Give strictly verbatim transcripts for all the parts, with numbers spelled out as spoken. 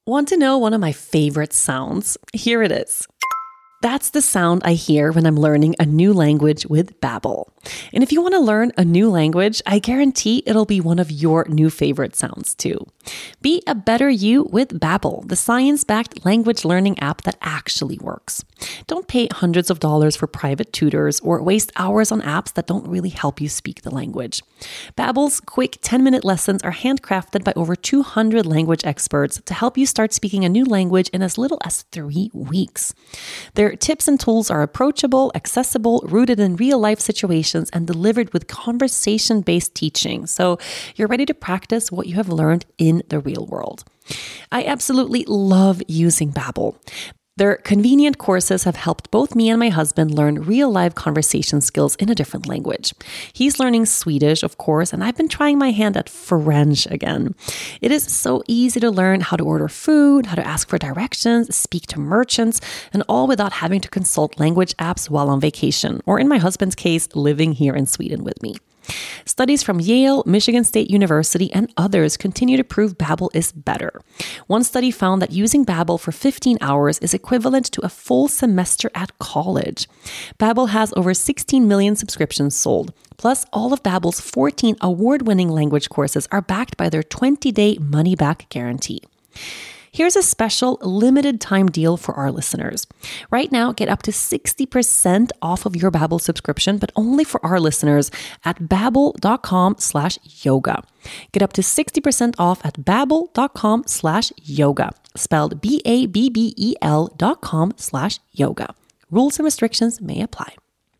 Want to know one of my favorite sounds? Here it is. That's the sound I hear when I'm learning a new language with Babbel. And if you want to learn a new language, I guarantee it'll be one of your new favorite sounds too. Be a better you with Babbel, the science-backed language learning app that actually works. Don't pay hundreds of dollars for private tutors or waste hours on apps that don't really help you speak the language. Babbel's quick ten-minute lessons are handcrafted by over two hundred language experts to help you start speaking a new language in as little as three weeks. Their tips and tools are approachable, accessible, rooted in real-life situations, and delivered with conversation-based teaching, so you're ready to practice what you have learned in the real world. I absolutely love using Babbel. Their convenient courses have helped both me and my husband learn real-life conversation skills in a different language. He's learning Swedish, of course, and I've been trying my hand at French again. It is so easy to learn how to order food, how to ask for directions, speak to merchants, and all without having to consult language apps while on vacation, or in my husband's case, living here in Sweden with me. Studies from Yale, Michigan State University, and others continue to prove Babbel is better. One study found that using Babbel for fifteen hours is equivalent to a full semester at college. Babbel has over sixteen million subscriptions sold. Plus, all of Babbel's fourteen award-winning language courses are backed by their twenty-day money-back guarantee. Here's a special limited time deal for our listeners. Right now, get up to sixty percent off of your Babbel subscription, but only for our listeners at babbel.com slash yoga. Get up to sixty percent off at babbel.com slash yoga, spelled B A B B E L dot com slash yoga. Rules and restrictions may apply.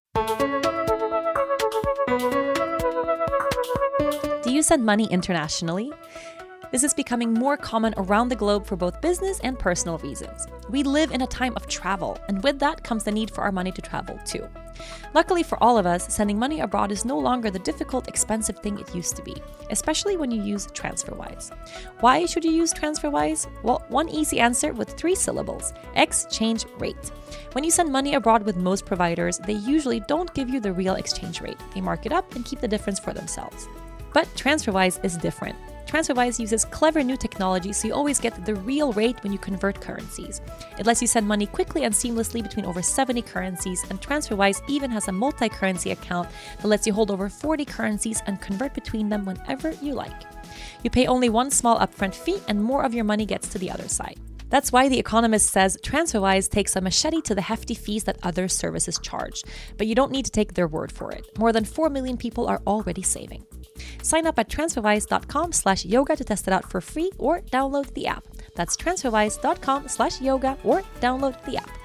Do you send money internationally? This is becoming more common around the globe for both business and personal reasons. We live in a time of travel, and with that comes the need for our money to travel too. Luckily for all of us, sending money abroad is no longer the difficult, expensive thing it used to be, especially when you use TransferWise. Why should you use TransferWise? Well, one easy answer with three syllables: exchange rate. When you send money abroad with most providers, they usually don't give you the real exchange rate. They mark it up and keep the difference for themselves. But TransferWise is different. TransferWise uses clever new technology, so you always get the real rate when you convert currencies. It lets you send money quickly and seamlessly between over seventy currencies, and TransferWise even has a multi-currency account that lets you hold over forty currencies and convert between them whenever you like. You pay only one small upfront fee, and more of your money gets to the other side. That's why The Economist says TransferWise takes a machete to the hefty fees that other services charge. But you don't need to take their word for it. More than four million people are already saving. Sign up at transferwise.com slash yoga to test it out for free or download the app. That's transferwise.com slash yoga or download the app.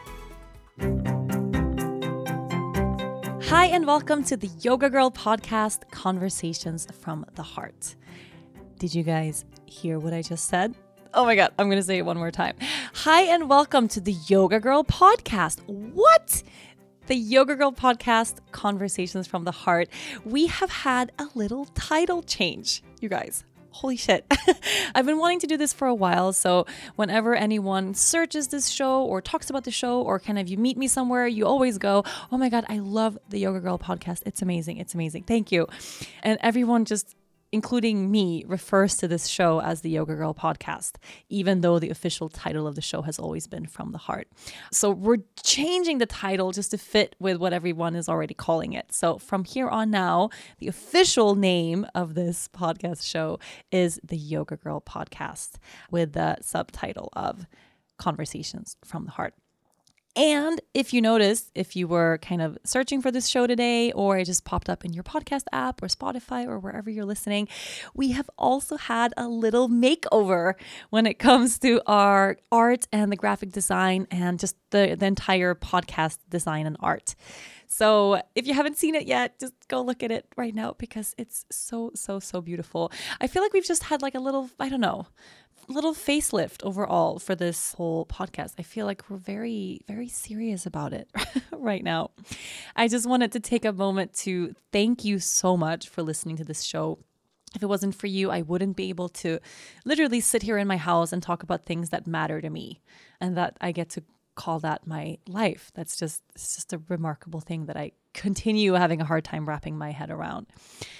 Hi, and welcome to the Yoga Girl podcast, Conversations from the Heart. Did you guys hear what I just said? Oh my God, I'm going to say it one more time. Hi, and welcome to the Yoga Girl podcast. What? The Yoga Girl podcast, Conversations from the Heart. We have had a little title change, you guys. Holy shit. I've been wanting to do this for a while, so whenever anyone searches this show or talks about the show, or kind of you meet me somewhere, you always go, oh my God, I love the Yoga Girl podcast. It's amazing. It's amazing. Thank you. And everyone just, including me, refers to this show as the Yoga Girl podcast, even though the official title of the show has always been From the Heart. So we're changing the title just to fit with what everyone is already calling it. So from here on now, the official name of this podcast show is the Yoga Girl podcast, with the subtitle of Conversations from the Heart. And if you noticed, if you were kind of searching for this show today, or it just popped up in your podcast app or Spotify or wherever you're listening, we have also had a little makeover when it comes to our art and the graphic design and just the, the entire podcast design and art. So if you haven't seen it yet, just go look at it right now because it's so, so, so beautiful. I feel like we've just had like a little, I don't know, little facelift overall for this whole podcast. I feel like we're very, very serious about it right now. I just wanted to take a moment to thank you so much for listening to this show. If it wasn't for you, I wouldn't be able to literally sit here in my house and talk about things that matter to me and that I get to call that my life. That's just, it's just a remarkable thing that I continue having a hard time wrapping my head around.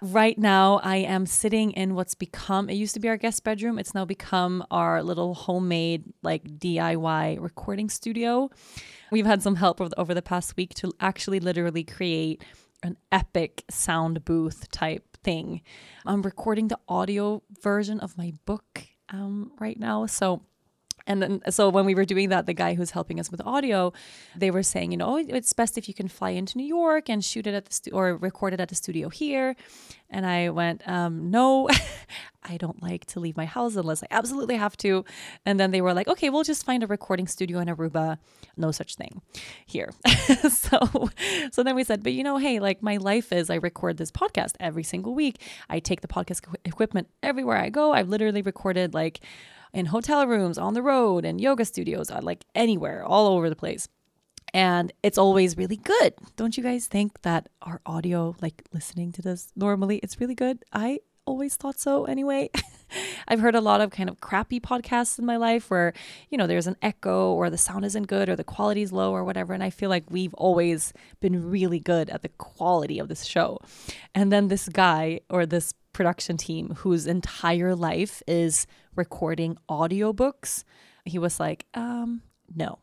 Right now, I am sitting in what's become, it used to be our guest bedroom. It's now become our little homemade, like D I Y recording studio. We've had some help over the, over the past week to actually literally create an epic sound booth type thing. I'm recording the audio version of my book um, right now. So And then, so when we were doing that, the guy who's helping us with audio, they were saying, you know, it's best if you can fly into New York and shoot it at the stu- or record it at the studio here. And I went, um, no, I don't like to leave my house unless I absolutely have to. And then they were like, okay, we'll just find a recording studio in Aruba. No such thing here. so, so then we said, but you know, hey, like my life is I record this podcast every single week. I take the podcast equipment everywhere I go. I've literally recorded like in hotel rooms, on the road, and yoga studios, like anywhere, all over the place. And it's always really good. Don't you guys think that our audio, like listening to this normally, it's really good? I always thought so anyway. I've heard a lot of kind of crappy podcasts in my life where, you know, there's an echo or the sound isn't good or the quality's low or whatever. And I feel like we've always been really good at the quality of this show. And then this guy or this production team whose entire life is recording audiobooks, he was like, um, no.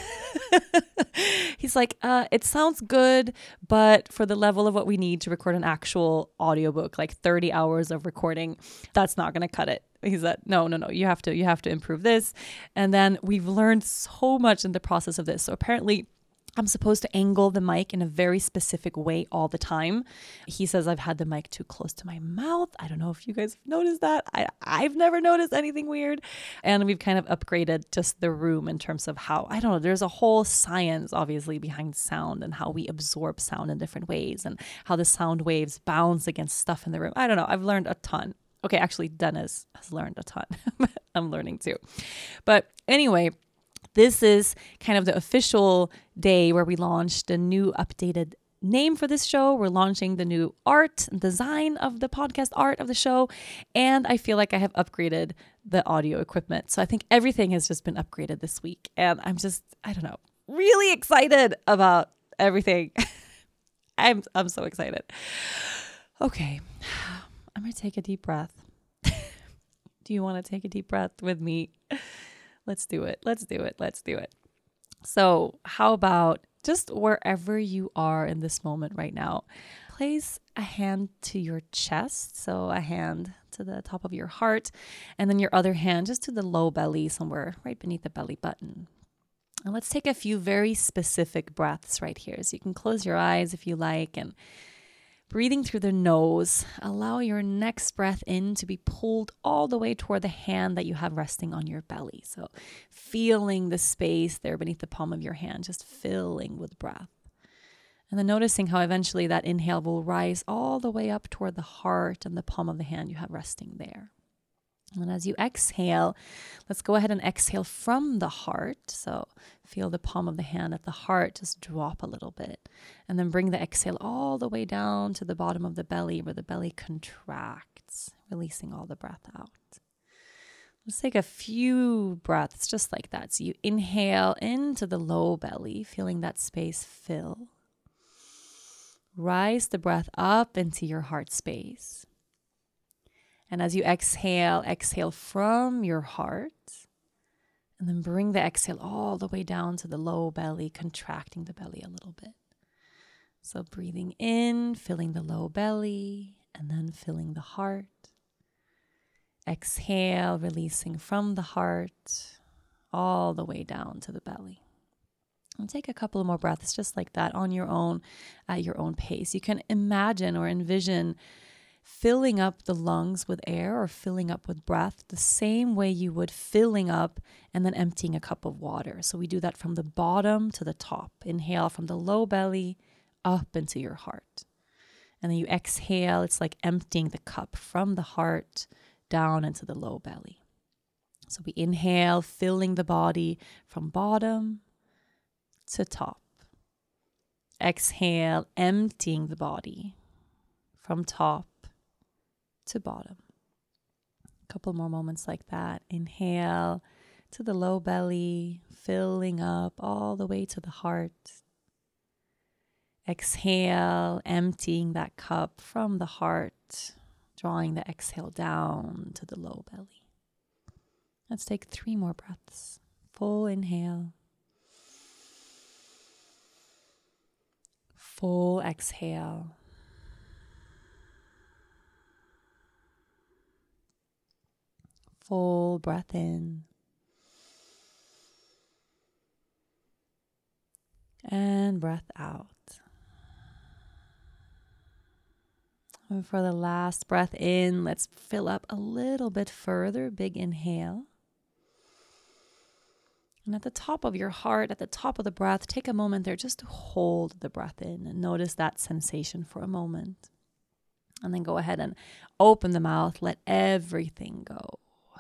He's like, uh, it sounds good, but for the level of what we need to record an actual audiobook, like thirty hours of recording, that's not going to cut it. He said, no, no, no, you have to, you have to improve this. And then we've learned so much in the process of this. So apparently I'm supposed to angle the mic in a very specific way all the time. He says I've had the mic too close to my mouth. I don't know if you guys have noticed that. I, I've never noticed anything weird. And we've kind of upgraded just the room in terms of how, I don't know, there's a whole science obviously behind sound and how we absorb sound in different ways and how the sound waves bounce against stuff in the room. I don't know. I've learned a ton. Okay, actually Dennis has learned a ton. I'm learning too. But anyway, this is kind of the official day where we launched a new updated name for this show. We're launching the new art and design of the podcast art of the show. And I feel like I have upgraded the audio equipment. So I think everything has just been upgraded this week. And I'm just, I don't know, really excited about everything. I'm, I'm so excited. Okay, I'm going to take a deep breath. Do you want to take a deep breath with me? Let's do it. Let's do it. Let's do it. So how about just wherever you are in this moment right now, place a hand to your chest. So a hand to the top of your heart, and then your other hand just to the low belly, somewhere right beneath the belly button. And let's take a few very specific breaths right here. So you can close your eyes if you like, and breathing through the nose, allow your next breath in to be pulled all the way toward the hand that you have resting on your belly. So feeling the space there beneath the palm of your hand, just filling with breath. And then noticing how eventually that inhale will rise all the way up toward the heart and the palm of the hand you have resting there. And as you exhale, let's go ahead and exhale from the heart. So feel the palm of the hand at the heart just drop a little bit. And then bring the exhale all the way down to the bottom of the belly where the belly contracts, releasing all the breath out. Let's take a few breaths just like that. So you inhale into the low belly, feeling that space fill. Rise the breath up into your heart space. And as you exhale, exhale from your heart. And then bring the exhale all the way down to the low belly, contracting the belly a little bit. So breathing in, filling the low belly, and then filling the heart. Exhale, releasing from the heart, all the way down to the belly. And take a couple of more breaths just like that on your own, at your own pace. You can imagine or envision filling up the lungs with air or filling up with breath the same way you would filling up and then emptying a cup of water. So we do that from the bottom to the top. Inhale from the low belly up into your heart. And then you exhale. It's like emptying the cup from the heart down into the low belly. So we inhale, filling the body from bottom to top. Exhale, emptying the body from top to bottom. A couple more moments like that. Inhale to the low belly, filling up all the way to the heart. Exhale, emptying that cup from the heart, drawing the exhale down to the low belly. Let's take three more breaths. Full inhale. Full exhale. Full breath in. And breath out. And for the last breath in, let's fill up a little bit further. Big inhale. And at the top of your heart, at the top of the breath, take a moment there just to hold the breath in and notice that sensation for a moment. And then go ahead and open the mouth. Let everything go.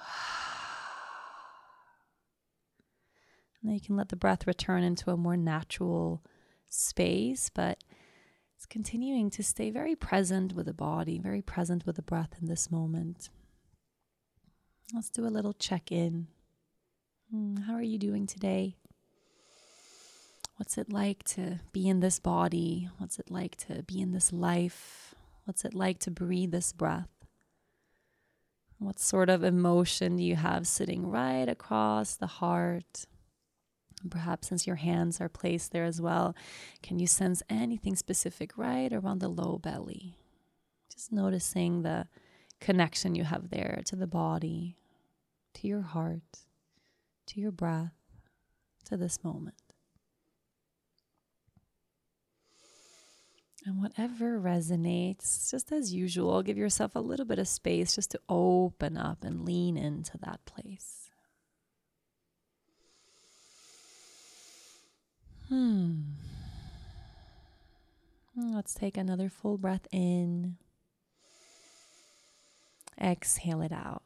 And then you can let the breath return into a more natural space, but it's continuing to stay very present with the body, very present with the breath in this moment. Let's do a little check-in. How are you doing today? What's it like to be in this body? What's it like to be in this life? What's it like to breathe this breath? What sort of emotion do you have sitting right across the heart? Perhaps since your hands are placed there as well, can you sense anything specific right around the low belly? Just noticing the connection you have there to the body, to your heart, to your breath, to this moment. And whatever resonates, just as usual, give yourself a little bit of space just to open up and lean into that place. Hmm. Let's take another full breath in. Exhale it out.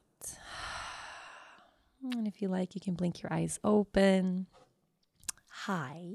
And if you like, you can blink your eyes open. Hi.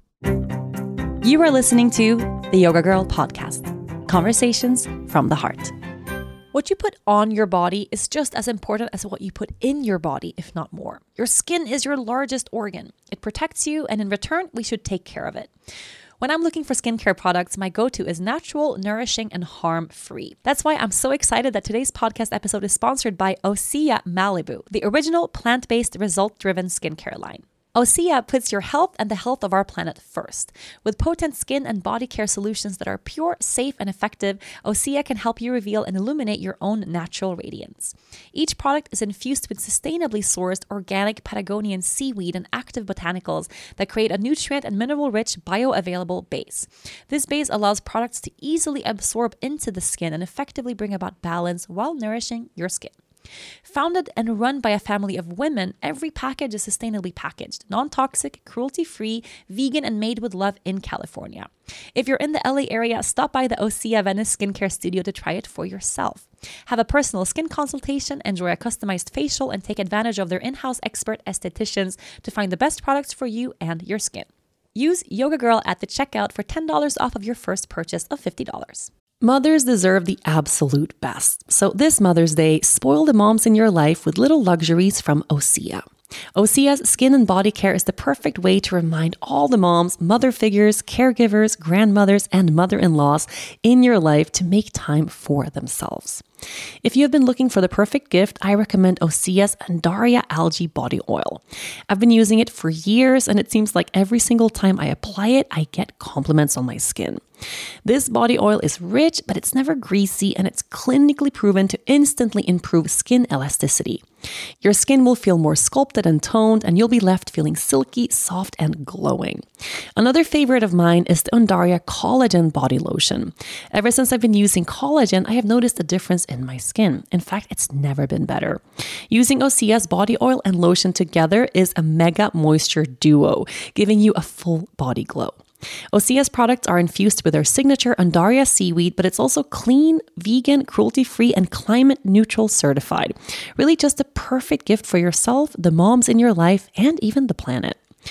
You are listening to the Yoga Girl Podcast. Conversations from the heart. What you put on your body is just as important as what you put in your body, if not more. Your skin is your largest organ. It protects you, and in return, we should take care of it. When I'm looking for skincare products, my go-to is natural, nourishing, and harm-free. That's why I'm so excited that today's podcast episode is sponsored by Osea Malibu, the original plant-based, result-driven skincare line. Osea puts your health and the health of our planet first. With potent skin and body care solutions that are pure, safe, and effective, Osea can help you reveal and illuminate your own natural radiance. Each product is infused with sustainably sourced organic Patagonian seaweed and active botanicals that create a nutrient and mineral-rich, bioavailable base. This base allows products to easily absorb into the skin and effectively bring about balance while nourishing your skin. Founded and run by a family of women, every package is sustainably packaged, non-toxic, cruelty-free, vegan, and made with love in California. If you're in the L A area, stop by the Osea Venice Skincare Studio to try it for yourself. Have a personal skin consultation, enjoy a customized facial, and take advantage of their in-house expert estheticians to find the best products for you and your skin. Use Yoga Girl at the checkout for ten dollars off of your first purchase of fifty dollars. Mothers deserve the absolute best. So this Mother's Day, spoil the moms in your life with little luxuries from Osea. Osea's skin and body care is the perfect way to remind all the moms, mother figures, caregivers, grandmothers, and mother-in-laws in your life to make time for themselves. If you have been looking for the perfect gift, I recommend Osea's Undaria Algae Body Oil. I've been using it for years, and it seems like every single time I apply it, I get compliments on my skin. This body oil is rich, but it's never greasy, and it's clinically proven to instantly improve skin elasticity. Your skin will feel more sculpted and toned, and you'll be left feeling silky, soft, and glowing. Another favorite of mine is the Undaria Collagen Body Lotion. Ever since I've been using collagen, I have noticed a difference in my skin. In fact, it's never been better. Using Osea's body oil and lotion together is a mega moisture duo, giving you a full body glow. Osea's products are infused with their signature Undaria seaweed, but it's also clean, vegan, cruelty-free, and climate-neutral certified. Really just a perfect gift for yourself, the moms in your life, and even the planet.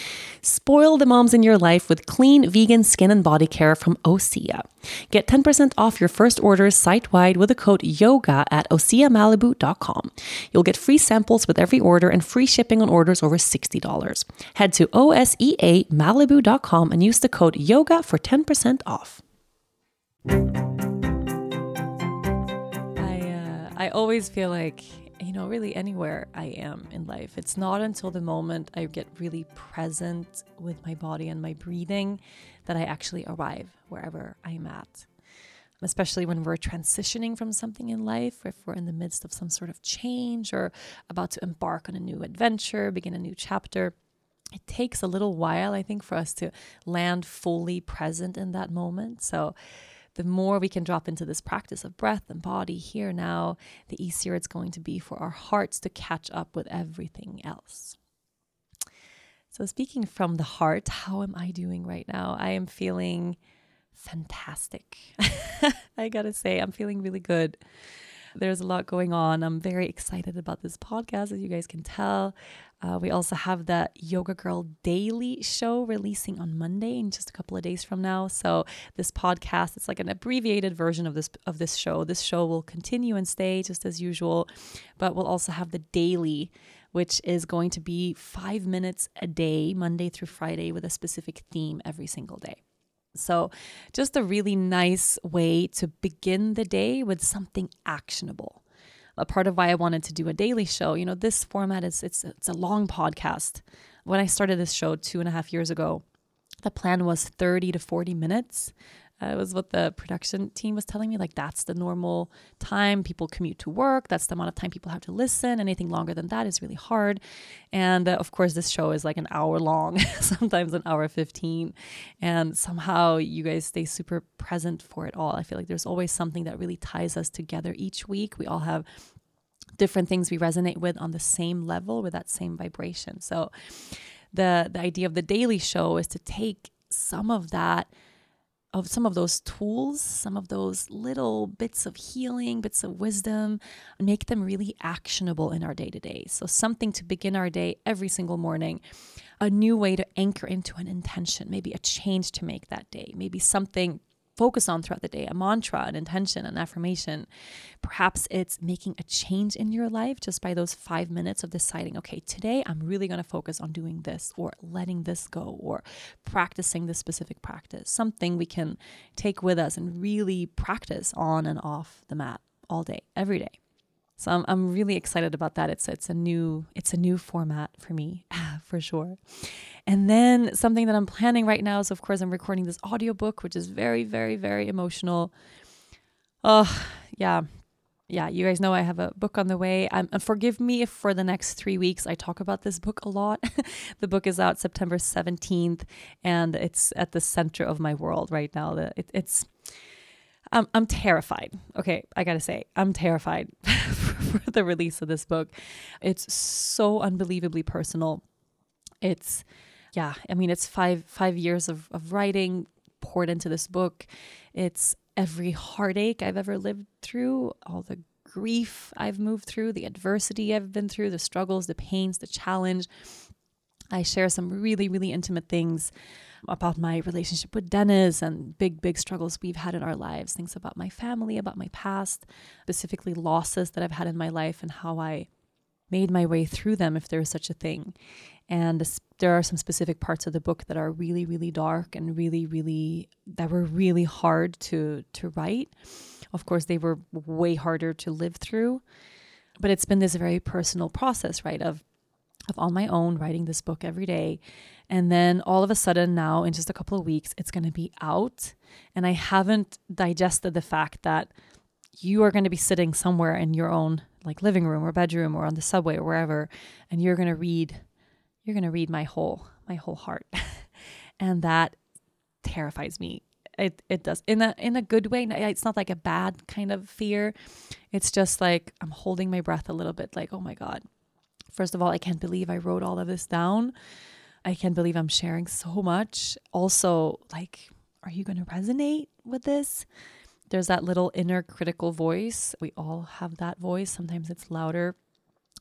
Spoil the moms in your life with clean vegan skin and body care from Osea. Get ten percent off your first order site-wide with the code YOGA at osea malibu dot com. You'll get free samples with every order and free shipping on orders over sixty dollars. Head to osea malibu dot com and use the code YOGA for ten percent off. I uh, I always feel like, you know, really anywhere I am in life, it's not until the moment I get really present with my body and my breathing that I actually arrive wherever I'm at. Especially when we're transitioning from something in life, if we're in the midst of some sort of change or about to embark on a new adventure, begin a new chapter. It takes a little while, I think, for us to land fully present in that moment. So the more we can drop into this practice of breath and body here now, the easier it's going to be for our hearts to catch up with everything else. So speaking from the heart, how am I doing right now? I am feeling fantastic. I gotta say, I'm feeling really good. There's a lot going on. I'm very excited about this podcast, as you guys can tell. Uh, we also have the Yoga Girl Daily show releasing on Monday in just a couple of days from now. So this podcast, it's like an abbreviated version of this of this show. This show will continue and stay just as usual, but we'll also have the daily, which is going to be five minutes a day, Monday through Friday, with a specific theme every single day. So just a really nice way to begin the day with something actionable. A part of why I wanted to do a daily show, you know, this format is, it's, it's a long podcast. When I started this show two and a half years ago, the plan was thirty to forty minutes. Uh, it was what the production team was telling me, like that's the normal time people commute to work. That's the amount of time people have to listen. Anything longer than that is really hard. And uh, of course, this show is like an hour long, sometimes an hour fifteen. And somehow you guys stay super present for it all. I feel like there's always something that really ties us together each week. We all have different things we resonate with on the same level, with that same vibration. So the, the idea of the daily show is to take some of that of some of those tools, some of those little bits of healing, bits of wisdom, make them really actionable in our day-to-day. So something to begin our day every single morning, a new way to anchor into an intention, maybe a change to make that day, maybe something focus on throughout the day, a mantra, an intention, an affirmation. Perhaps it's making a change in your life just by those five minutes of deciding, okay, today I'm really going to focus on doing this or letting this go or practicing this specific practice, something we can take with us and really practice on and off the mat all day, every day. So I'm I'm really excited about that. It's it's a new it's a new format for me, for sure. And then something that I'm planning right now is, of course, I'm recording this audiobook, which is very, very, very emotional. Oh, yeah. Yeah, you guys know I have a book on the way. Um, and forgive me if for the next three weeks I talk about this book a lot. The book is out September seventeenth, and it's at the center of my world right now. The, it, it's I'm, I'm terrified. Okay, I gotta say, I'm terrified for the release of this book. It's so unbelievably personal. It's, yeah, I mean, it's five five years of, of writing poured into this book. It's every heartache I've ever lived through, all the grief I've moved through, the adversity I've been through, the struggles, the pains, the challenge. I share some really, really intimate things about my relationship with Dennis and big, big struggles we've had in our lives, things about my family, about my past, specifically losses that I've had in my life and how I made my way through them, if there is such a thing. And this, there are some specific parts of the book that are really, really dark and really, really, that were really hard to, to write. Of course, they were way harder to live through, but it's been this very personal process, right? Of of on my own, writing this book every day. And then all of a sudden now, in just a couple of weeks, it's going to be out. And I haven't digested the fact that you are going to be sitting somewhere in your own like living room or bedroom or on the subway or wherever, and you're going to read, you're going to read my whole, my whole heart. And that terrifies me. It it does in a in a good way. It's not like a bad kind of fear. It's just like I'm holding my breath a little bit, like, oh my God. First of all, I can't believe I wrote all of this down. I can't believe I'm sharing so much. Also, like, are you going to resonate with this? There's that little inner critical voice. We all have that voice. Sometimes it's louder.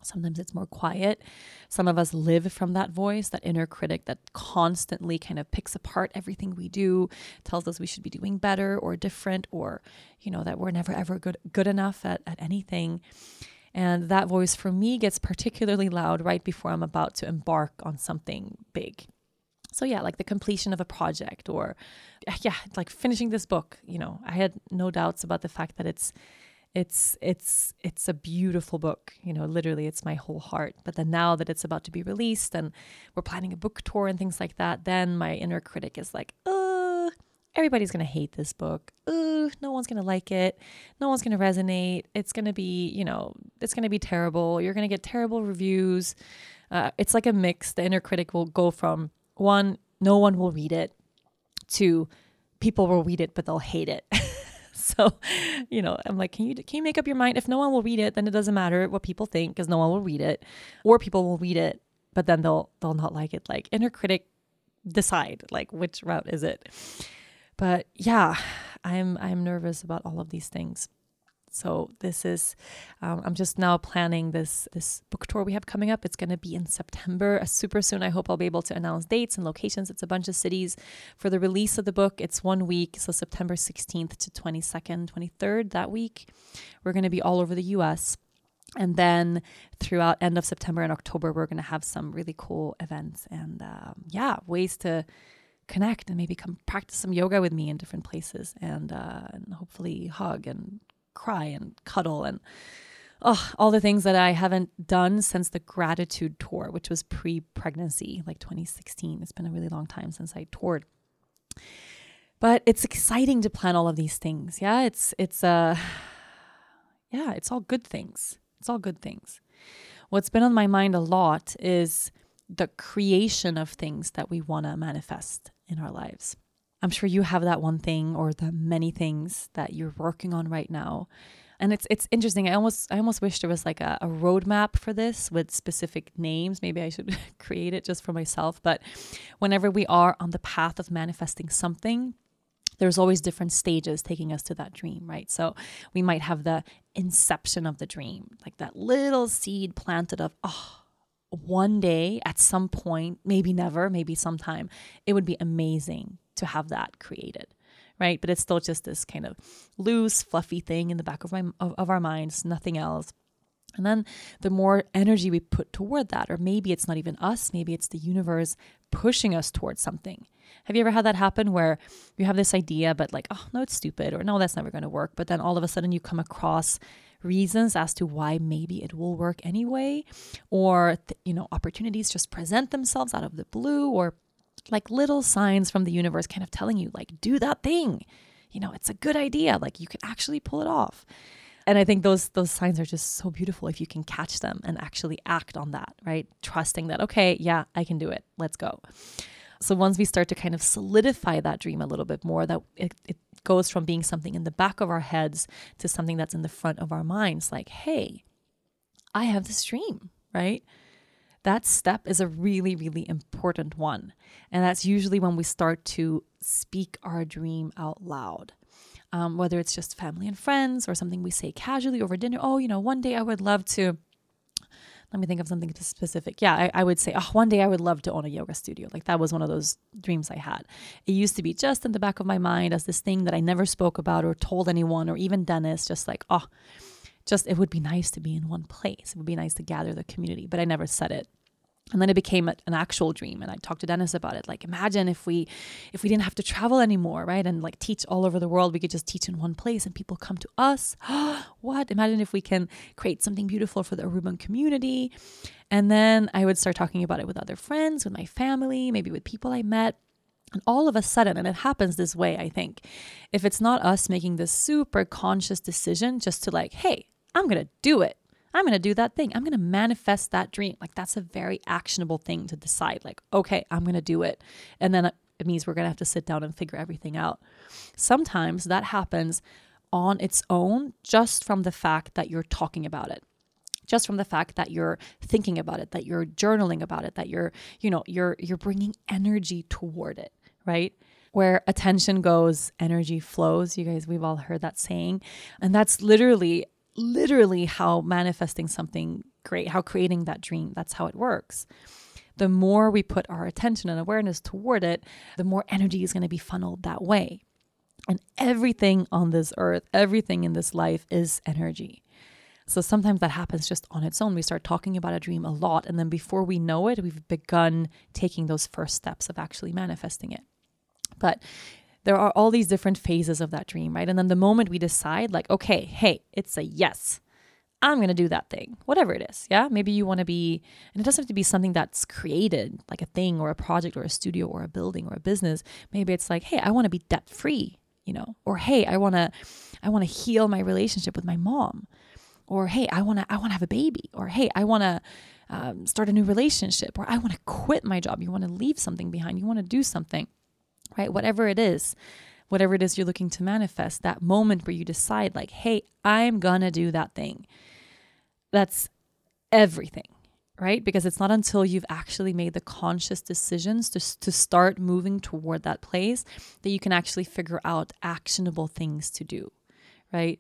Sometimes it's more quiet. Some of us live from that voice, that inner critic that constantly kind of picks apart everything we do, tells us we should be doing better or different, or, you know, that we're never ever good good enough at, at anything. And that voice for me gets particularly loud right before I'm about to embark on something big. So yeah, like the completion of a project, or yeah, like finishing this book. You know, I had no doubts about the fact that it's It's it's it's a beautiful book, you know, literally it's my whole heart. But then now that it's about to be released and we're planning a book tour and things like that, then my inner critic is like, uh, everybody's going to hate this book. Uh, no one's going to like it. No one's going to resonate. It's going to be, you know, it's going to be terrible. You're going to get terrible reviews. Uh, it's like a mix. The inner critic will go from one, no one will read it, to people will read it, but they'll hate it. So, you know, I'm like, can you can you make up your mind? If no one will read it, then it doesn't matter what people think, because no one will read it, or people will read it, but then they'll they'll not like it. Like, inner critic, decide, like, which route is it? But yeah, I'm I'm nervous about all of these things. So this is, um, I'm just now planning this this book tour we have coming up. It's going to be in September, uh, super soon. I hope I'll be able to announce dates and locations. It's a bunch of cities for the release of the book. It's one week, so September sixteenth to twenty-second, twenty-third, that week. We're going to be all over the U S. And then throughout end of September and October, we're going to have some really cool events and um, yeah, ways to connect and maybe come practice some yoga with me in different places, and, uh, and hopefully hug and cry and cuddle and oh, all the things that I haven't done since the gratitude tour, which was pre-pregnancy, like twenty sixteen. It's been a really long time since I toured. But it's exciting to plan all of these things. Yeah, it's it's uh yeah, it's all good things. It's all good things. What's been on my mind a lot is the creation of things that we want to manifest in our lives. I'm sure you have that one thing or the many things that you're working on right now. And it's it's interesting. I almost I almost wish there was like a, a roadmap for this with specific names. Maybe I should create it just for myself. But whenever we are on the path of manifesting something, there's always different stages taking us to that dream, right? So we might have the inception of the dream, like that little seed planted of, oh, one day at some point, maybe never, maybe sometime, it would be amazing to have that created, right? But it's still just this kind of loose, fluffy thing in the back of my of, of our minds, nothing else. And then the more energy we put toward that, or maybe it's not even us, maybe it's the universe pushing us towards something. Have you ever had that happen where you have this idea, but like, oh, no, it's stupid, or no, that's never going to work. But then all of a sudden you come across reasons as to why maybe it will work anyway, or, th- you know, opportunities just present themselves out of the blue, or like little signs from the universe kind of telling you, like, do that thing. You know, it's a good idea. Like, you can actually pull it off. And I think those those signs are just so beautiful if you can catch them and actually act on that, right? Trusting that, okay, yeah, I can do it. Let's go. So once we start to kind of solidify that dream a little bit more, that it, it goes from being something in the back of our heads to something that's in the front of our minds. Like, hey, I have this dream, right? That step is a really, really important one. And that's usually when we start to speak our dream out loud. Um, whether it's just family and friends or something we say casually over dinner. Oh, you know, one day I would love to, let me think of something specific. Yeah, I, I would say, oh, one day I would love to own a yoga studio. Like, that was one of those dreams I had. It used to be just in the back of my mind as this thing that I never spoke about or told anyone, or even Dennis, just like, oh, just, it would be nice to be in one place. It would be nice to gather the community, but I never said it. And then it became a, an actual dream. And I talked to Dennis about it. Like, imagine if we if we didn't have to travel anymore, right? And like teach all over the world. We could just teach in one place and people come to us. What? Imagine if we can create something beautiful for the Aruban community. And then I would start talking about it with other friends, with my family, maybe with people I met. And all of a sudden, and it happens this way, I think, if it's not us making this super conscious decision just to like, hey, I'm going to do it. I'm going to do that thing. I'm going to manifest that dream. Like, that's a very actionable thing to decide. Like, okay, I'm going to do it. And then it means we're going to have to sit down and figure everything out. Sometimes that happens on its own, just from the fact that you're talking about it. Just from the fact that you're thinking about it, that you're journaling about it, that you're, you know, you're, you're bringing energy toward it, right? Where attention goes, energy flows. You guys, we've all heard that saying. And that's literally literally how manifesting something great how creating that dream, that's how it works. The more we put our attention and awareness toward it, the more energy is going to be funneled that way. And everything on this earth, everything in this life is energy. So sometimes that happens just on its own. We start talking about a dream a lot, and then before we know it, we've begun taking those first steps of actually manifesting it. But there are all these different phases of that dream, right? And then the moment we decide, like, okay, hey, it's a yes, I'm going to do that thing, whatever it is. Yeah. Maybe you want to be, and it doesn't have to be something that's created, like a thing or a project or a studio or a building or a business. Maybe it's like, hey, I want to be debt free, you know, or hey, I want to, I want to heal my relationship with my mom. Or, hey, I want to I want to have a baby. Or, hey, I want to um, start a new relationship. Or, I want to quit my job. You want to leave something behind. You want to do something, right? Whatever it is, whatever it is you're looking to manifest, that moment where you decide like, hey, I'm going to do that thing. That's everything, right? Because it's not until you've actually made the conscious decisions to, to start moving toward that place that you can actually figure out actionable things to do, right?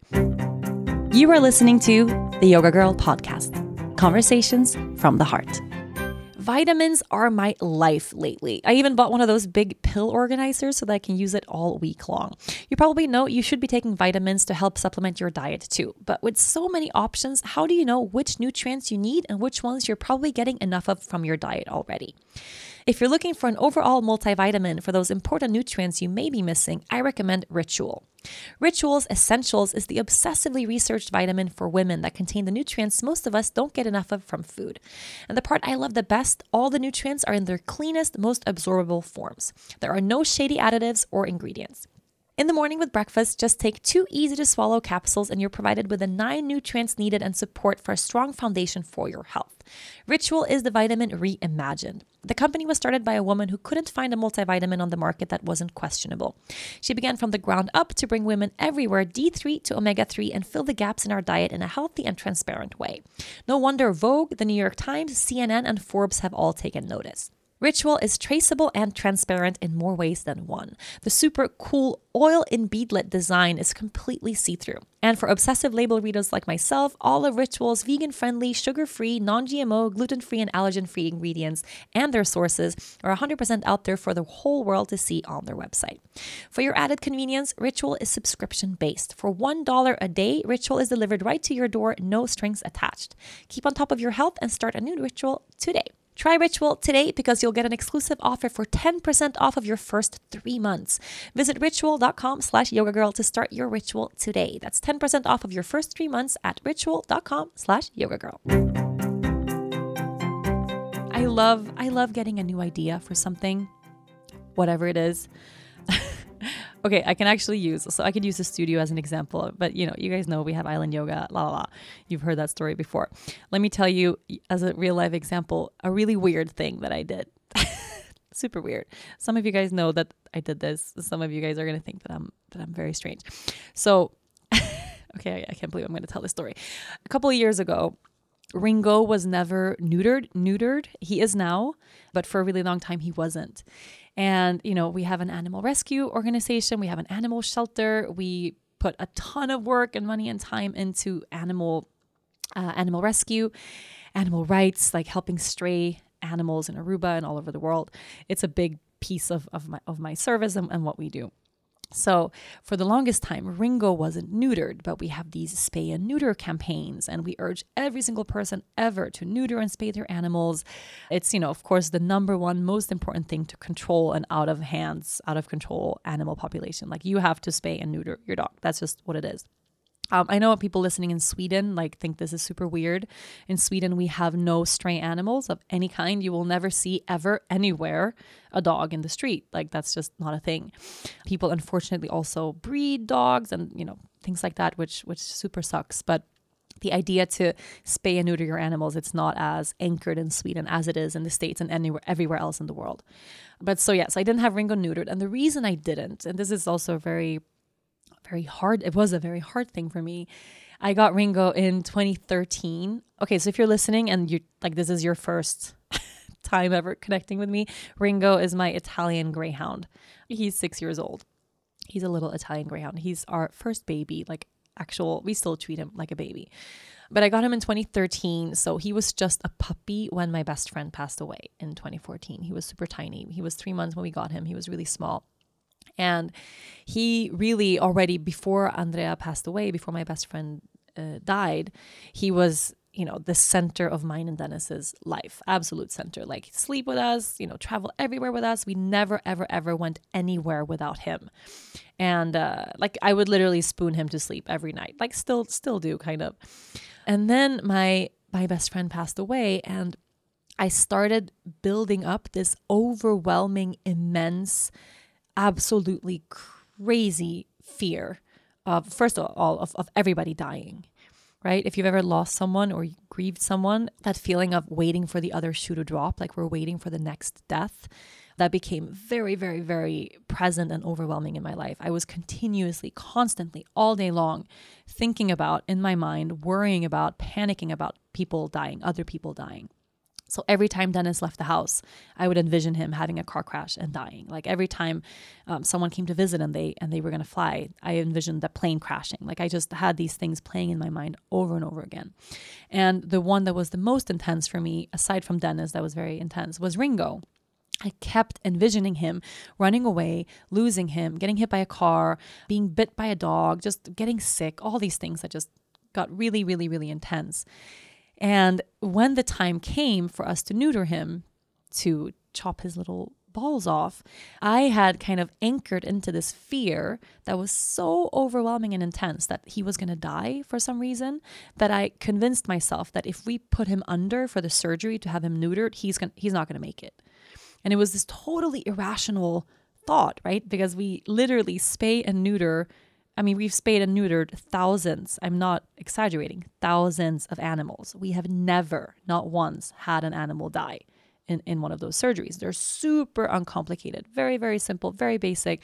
You are listening to the Yoga Girl Podcast, conversations from the heart. Vitamins are my life lately. I even bought one of those big pill organizers so that I can use it all week long. You probably know you should be taking vitamins to help supplement your diet too. But with so many options, how do you know which nutrients you need and which ones you're probably getting enough of from your diet already? If you're looking for an overall multivitamin for those important nutrients you may be missing, I recommend Ritual. Ritual's Essentials is the obsessively researched vitamin for women that contain the nutrients most of us don't get enough of from food. And the part I love the best, all the nutrients are in their cleanest, most absorbable forms. There are no shady additives or ingredients. In the morning with breakfast, just take two easy-to-swallow capsules and you're provided with the nine nutrients needed and support for a strong foundation for your health. Ritual is the vitamin reimagined. The company was started by a woman who couldn't find a multivitamin on the market that wasn't questionable. She began from the ground up to bring women everywhere D three to omega three and fill the gaps in our diet in a healthy and transparent way. No wonder Vogue, the New York Times, C N N, and Forbes have all taken notice. Ritual is traceable and transparent in more ways than one. The super cool oil in beadlet design is completely see-through. And for obsessive label readers like myself, all of Ritual's vegan-friendly, sugar-free, non-G M O, gluten-free, and allergen-free ingredients and their sources are one hundred percent out there for the whole world to see on their website. For your added convenience, Ritual is subscription-based. For one dollar a day, Ritual is delivered right to your door, no strings attached. Keep on top of your health and start a new ritual today. Try Ritual today because you'll get an exclusive offer for ten percent off of your first three months. Visit ritual.com slash yoga girl to start your ritual today. That's ten percent off of your first three months at ritual.com slash yoga girl. I love, I love getting a new idea for something, whatever it is. Okay, I can actually use, so I could use the studio as an example, but you know, you guys know we have Island Yoga, la la la. You've heard that story before. Let me tell you, as a real life example, a really weird thing that I did. Super weird. Some of you guys know that I did this. Some of you guys are going to think that I'm, that I'm very strange. So, okay, I, I can't believe I'm going to tell this story. A couple of years ago, Ringo was never neutered, neutered. He is now, but for a really long time, he wasn't. And, you know, we have an animal rescue organization. We have an animal shelter. We put a ton of work and money and time into animal, uh, animal rescue, animal rights, like helping stray animals in Aruba and all over the world. It's a big piece of, of my, of my service and, and what we do. So for the longest time, Ringo wasn't neutered, but we have these spay and neuter campaigns, and we urge every single person ever to neuter and spay their animals. It's, you know, of course, the number one most important thing to control an out of hands, out of control animal population. Like, you have to spay and neuter your dog. That's just what it is. Um, I know people listening in Sweden like think this is super weird. In Sweden, we have no stray animals of any kind. You will never see ever anywhere a dog in the street. Like, that's just not a thing. People unfortunately also breed dogs and, you know, things like that, which which super sucks. But the idea to spay and neuter your animals, it's not as anchored in Sweden as it is in the States and anywhere everywhere else in the world. But so yes, I didn't have Ringo neutered, and the reason I didn't, and this is also very very hard. It was a very hard thing for me. I got Ringo in twenty thirteen. Okay, so if you're listening and you like, this is your first time ever connecting with me, Ringo is my Italian greyhound. He's six years old. He's a little Italian greyhound. He's our first baby, like actual, we still treat him like a baby. But I got him in twenty thirteen. So he was just a puppy when my best friend passed away in twenty fourteen. He was super tiny. He was three months when we got him. He was really small. And he really already, before Andrea passed away, before my best friend uh, died, he was, you know, the center of mine and Dennis's life, absolute center. Like sleep with us, you know, travel everywhere with us. We never, ever, ever went anywhere without him. And uh, like I would literally spoon him to sleep every night, like still, still do kind of. And then my my best friend passed away, and I started building up this overwhelming, immense, absolutely crazy fear of, first of all, of, of everybody dying, right? If you've ever lost someone or grieved someone, that feeling of waiting for the other shoe to drop, like we're waiting for the next death, that became very, very, very present and overwhelming in my life. I was continuously, constantly, all day long, thinking about, in my mind, worrying about, panicking about people dying, other people dying. So every time Dennis left the house, I would envision him having a car crash and dying. Like every time um, someone came to visit and they and they were going to fly, I envisioned the plane crashing. Like I just had these things playing in my mind over and over again. And the one that was the most intense for me, aside from Dennis, that was very intense, was Ringo. I kept envisioning him running away, losing him, getting hit by a car, being bit by a dog, just getting sick, all these things that just got really, really, really intense. And when the time came for us to neuter him, to chop his little balls off, I had kind of anchored into this fear that was so overwhelming and intense that he was going to die for some reason, that I convinced myself that if we put him under for the surgery to have him neutered, he's gonna, he's not going to make it. And it was this totally irrational thought, right? Because we literally spay and neuter. I mean, we've spayed and neutered thousands, I'm not exaggerating, thousands of animals. We have never, not once, had an animal die in, in one of those surgeries. They're super uncomplicated, very, very simple, very basic.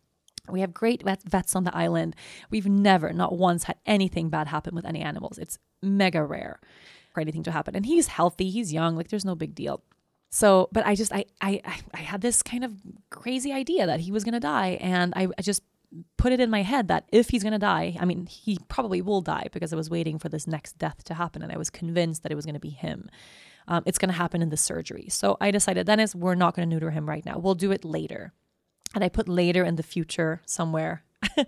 We have great vet, vets on the island. We've never, not once, had anything bad happen with any animals. It's mega rare for anything to happen. And he's healthy, he's young, like there's no big deal. So, but I just, I, I, I had this kind of crazy idea that he was going to die. And I, I just put it in my head that if he's going to die, I mean, he probably will die because I was waiting for this next death to happen. And I was convinced that it was going to be him. Um, it's going to happen in the surgery. So I decided, Dennis, we're not going to neuter him right now. We'll do it later. And I put later in the future somewhere.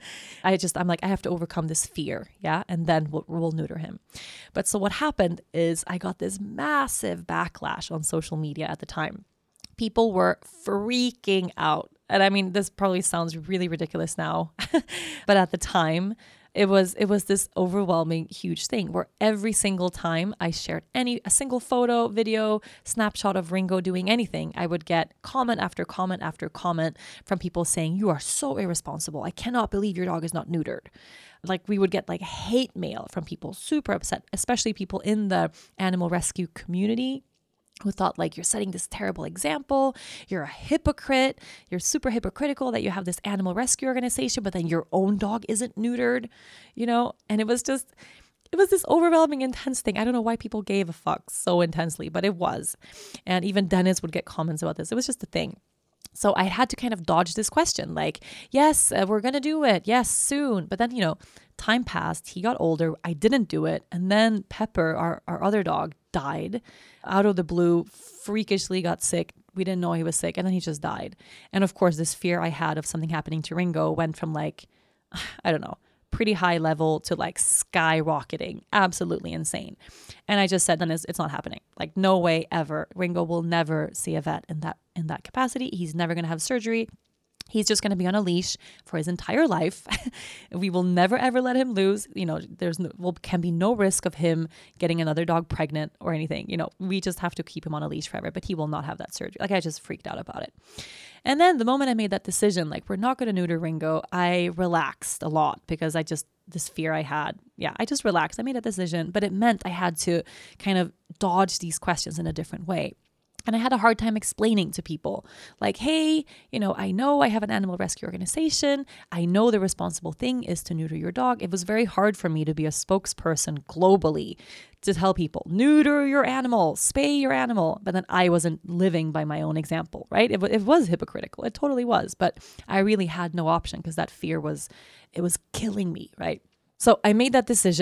I just, I'm like, I have to overcome this fear. Yeah. And then we'll, we'll neuter him. But so what happened is I got this massive backlash on social media at the time. People were freaking out. And I mean, this probably sounds really ridiculous now, but at the time, it was it was this overwhelming, huge thing where every single time I shared any a single photo, video, snapshot of Ringo doing anything, I would get comment after comment after comment from people saying, "You are so irresponsible. I cannot believe your dog is not neutered." Like we would get like hate mail from people, super upset, especially people in the animal rescue community, who thought like, you're setting this terrible example, you're a hypocrite, you're super hypocritical that you have this animal rescue organization, but then your own dog isn't neutered, you know? And it was just, it was this overwhelming, intense thing. I don't know why people gave a fuck so intensely, but it was. And even Dennis would get comments about this. It was just a thing. So I had to kind of dodge this question, like, yes, uh, we're going to do it. Yes, soon. But then, you know, time passed. He got older. I didn't do it. And then Pepper, our, our other dog, died out of the blue, freakishly got sick. We didn't know he was sick. And then he just died. And of course, this fear I had of something happening to Ringo went from like, I don't know, pretty high level to like skyrocketing, absolutely insane. And I just said, then it's, it's not happening. Like no way ever. Ringo will never see a vet in that in that capacity. He's never going to have surgery. He's just going to be on a leash for his entire life. We will never, ever let him loose. You know, there's no, well, can be no risk of him getting another dog pregnant or anything. You know, we just have to keep him on a leash forever, but he will not have that surgery. Like I just freaked out about it. And then the moment I made that decision, like we're not going to neuter Ringo, I relaxed a lot because I just, this fear I had, yeah, I just relaxed. I made a decision, but it meant I had to kind of dodge these questions in a different way. And I had a hard time explaining to people like, hey, you know, I know I have an animal rescue organization. I know the responsible thing is to neuter your dog. It was very hard for me to be a spokesperson globally to tell people, neuter your animal, spay your animal. But then I wasn't living by my own example, right? It, it was hypocritical. It totally was. But I really had no option because that fear was, it was killing me, right? So I made that decision.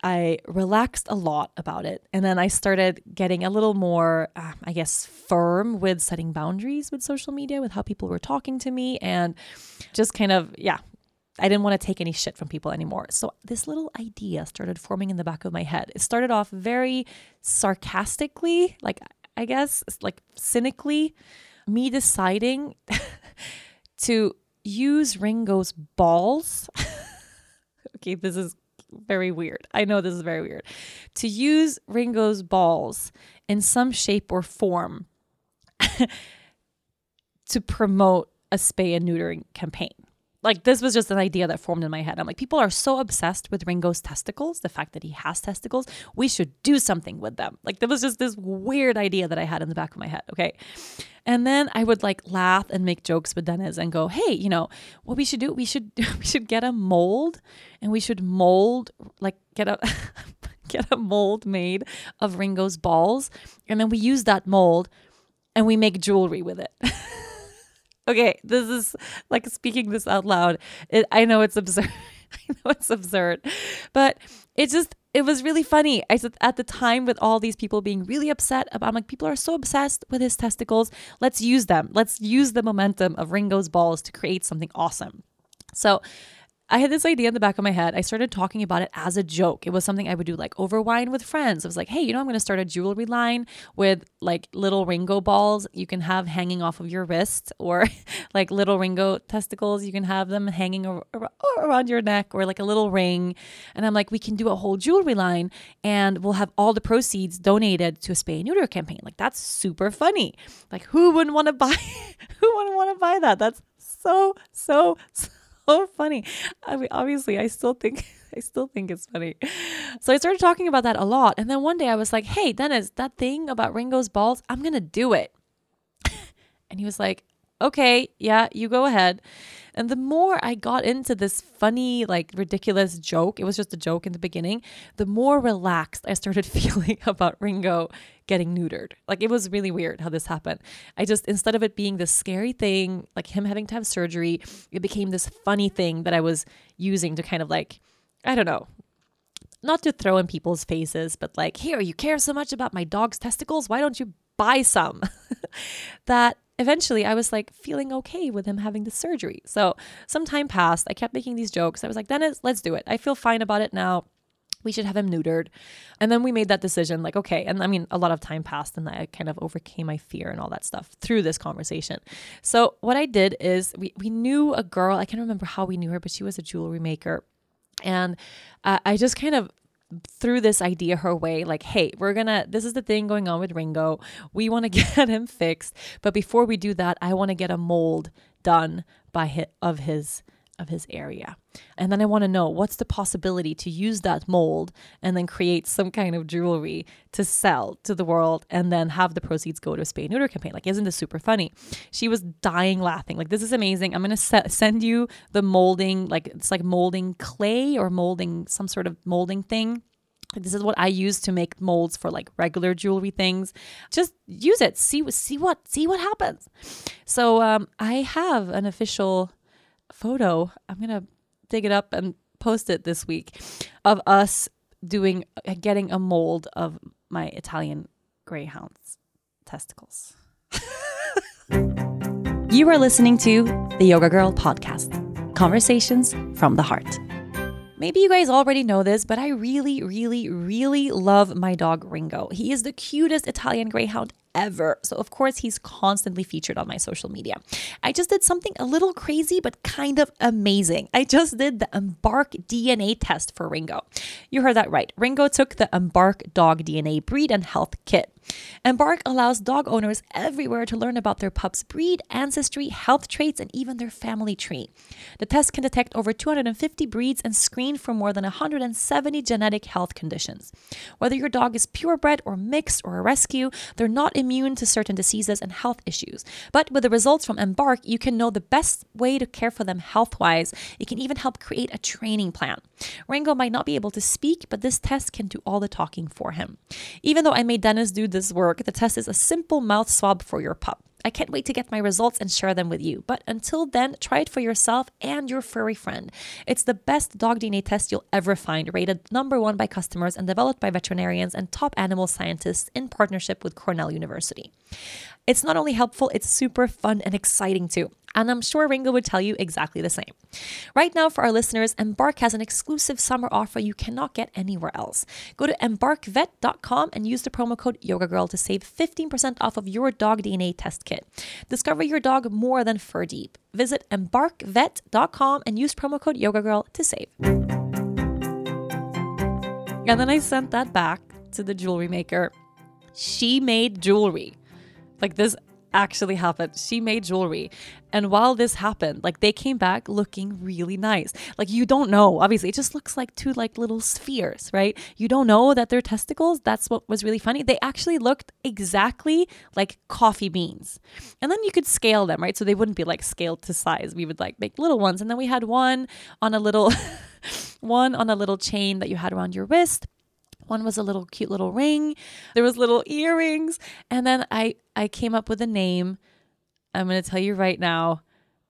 I relaxed a lot about it. And then I started getting a little more, uh, I guess, firm with setting boundaries with social media, with how people were talking to me, and just kind of, yeah, I didn't want to take any shit from people anymore. So this little idea started forming in the back of my head. It started off very sarcastically, like, I guess, like cynically, me deciding to use Ringo's balls. Okay, this is very weird. I know this is very weird. To use Ringo's balls in some shape or form to promote a spay and neutering campaign. Like, this was just an idea that formed in my head. I'm like, people are so obsessed with Ringo's testicles, the fact that he has testicles. We should do something with them. Like, there was just this weird idea that I had in the back of my head. Okay. And then I would like laugh and make jokes with Dennis and go, hey, you know, what we should do, we should, we should get a mold and we should mold, like get a, get a mold made of Ringo's balls. And then we use that mold and we make jewelry with it. Okay, this is like speaking this out loud. It, I know it's absurd. I know it's absurd, but it just, it was really funny. I said at the time with all these people being really upset about, I'm like, people are so obsessed with his testicles. Let's use them. Let's use the momentum of Ringo's balls to create something awesome. So I had this idea in the back of my head. I started talking about it as a joke. It was something I would do like over wine with friends. I was like, hey, you know, I'm going to start a jewelry line with like little Ringo balls you can have hanging off of your wrist, or like little Ringo testicles. You can have them hanging ar- ar- around your neck, or like a little ring. And I'm like, we can do a whole jewelry line and we'll have all the proceeds donated to a spay and neuter campaign. Like, that's super funny. Like, who wouldn't want to buy, who wouldn't want to buy that? That's so, so, so so funny. I mean, obviously, I still think I still think it's funny. So I started talking about that a lot. And then one day I was like, hey, Dennis, that thing about Ringo's balls, I'm going to do it. And he was like, okay, yeah, you go ahead. And the more I got into this funny, like ridiculous joke, it was just a joke in the beginning, the more relaxed I started feeling about Ringo getting neutered. Like, it was really weird how this happened. I just, instead of it being this scary thing, like him having to have surgery, it became this funny thing that I was using to kind of like, I don't know, not to throw in people's faces, but like, here, you care so much about my dog's testicles, why don't you buy some? That eventually I was like feeling okay with him having the surgery. So some time passed. I kept making these jokes. I was like, Dennis, let's do it. I feel fine about it now. We should have him neutered. And then we made that decision, like, okay. And I mean, a lot of time passed and I kind of overcame my fear and all that stuff through this conversation. So what I did is we, we knew a girl. I can't remember how we knew her, but she was a jewelry maker. And uh, I just kind of threw this idea her way, like, hey, we're gonna, this is the thing going on with Ringo. We want to get him fixed. But before we do that, I want to get a mold done by his, of his of his area. And then I want to know what's the possibility to use that mold and then create some kind of jewelry to sell to the world and then have the proceeds go to a spay and neuter campaign. Like, isn't this super funny? She was dying laughing. Like, this is amazing. I'm going to se- send you the molding, like it's like molding clay or molding some sort of molding thing. This is what I use to make molds for like regular jewelry things. Just use it. See, see what, see what happens. So um, I have an official photo. I'm going to dig it up and post it this week of us doing, getting a mold of my Italian Greyhound's testicles. You are listening to the Yoga Girl Podcast, conversations from the heart. Maybe you guys already know this, but I really, really, really love my dog Ringo. He is the cutest Italian Greyhound ever. So of course he's constantly featured on my social media. I just did something a little crazy, but kind of amazing. I just did the Embark D N A test for Ringo. You heard that right. Ringo took the Embark Dog D N A Breed and Health Kit. Embark allows dog owners everywhere to learn about their pup's breed, ancestry, health traits, and even their family tree. The test can detect over two hundred fifty breeds and screen for more than one hundred seventy genetic health conditions. Whether your dog is purebred or mixed or a rescue, they're not immune to certain diseases and health issues. But with the results from Embark, you can know the best way to care for them health-wise. It can even help create a training plan. Ringo might not be able to speak, but this test can do all the talking for him. Even though I made Dennis do this work, the test is a simple mouth swab for your pup. I can't wait to get my results and share them with you. But until then, try it for yourself and your furry friend. It's the best dog D N A test you'll ever find, rated number one by customers and developed by veterinarians and top animal scientists in partnership with Cornell University. It's not only helpful, it's super fun and exciting too. And I'm sure Ringo would tell you exactly the same. Right now, for our listeners, Embark has an exclusive summer offer you cannot get anywhere else. Go to embark vet dot com and use the promo code YogaGirl to save fifteen percent off of your dog D N A test kit. Discover your dog more than fur deep. Visit embark vet dot com and use promo code YogaGirl to save. And then I sent that back to the jewelry maker. She made jewelry. Like, this actually happened. She made jewelry. And while this happened, like, they came back looking really nice. Like, you don't know, obviously, it just looks like two like little spheres, right? You don't know that they're testicles. That's what was really funny. They actually looked exactly like coffee beans. And then you could scale them, right? So they wouldn't be like scaled to size. We would like make little ones. And then we had one on a little, one on a little chain that you had around your wrist. One was a little cute little ring. There was little earrings. And then I, I came up with a name. I'm going to tell you right now.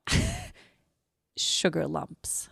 Sugar Lumps.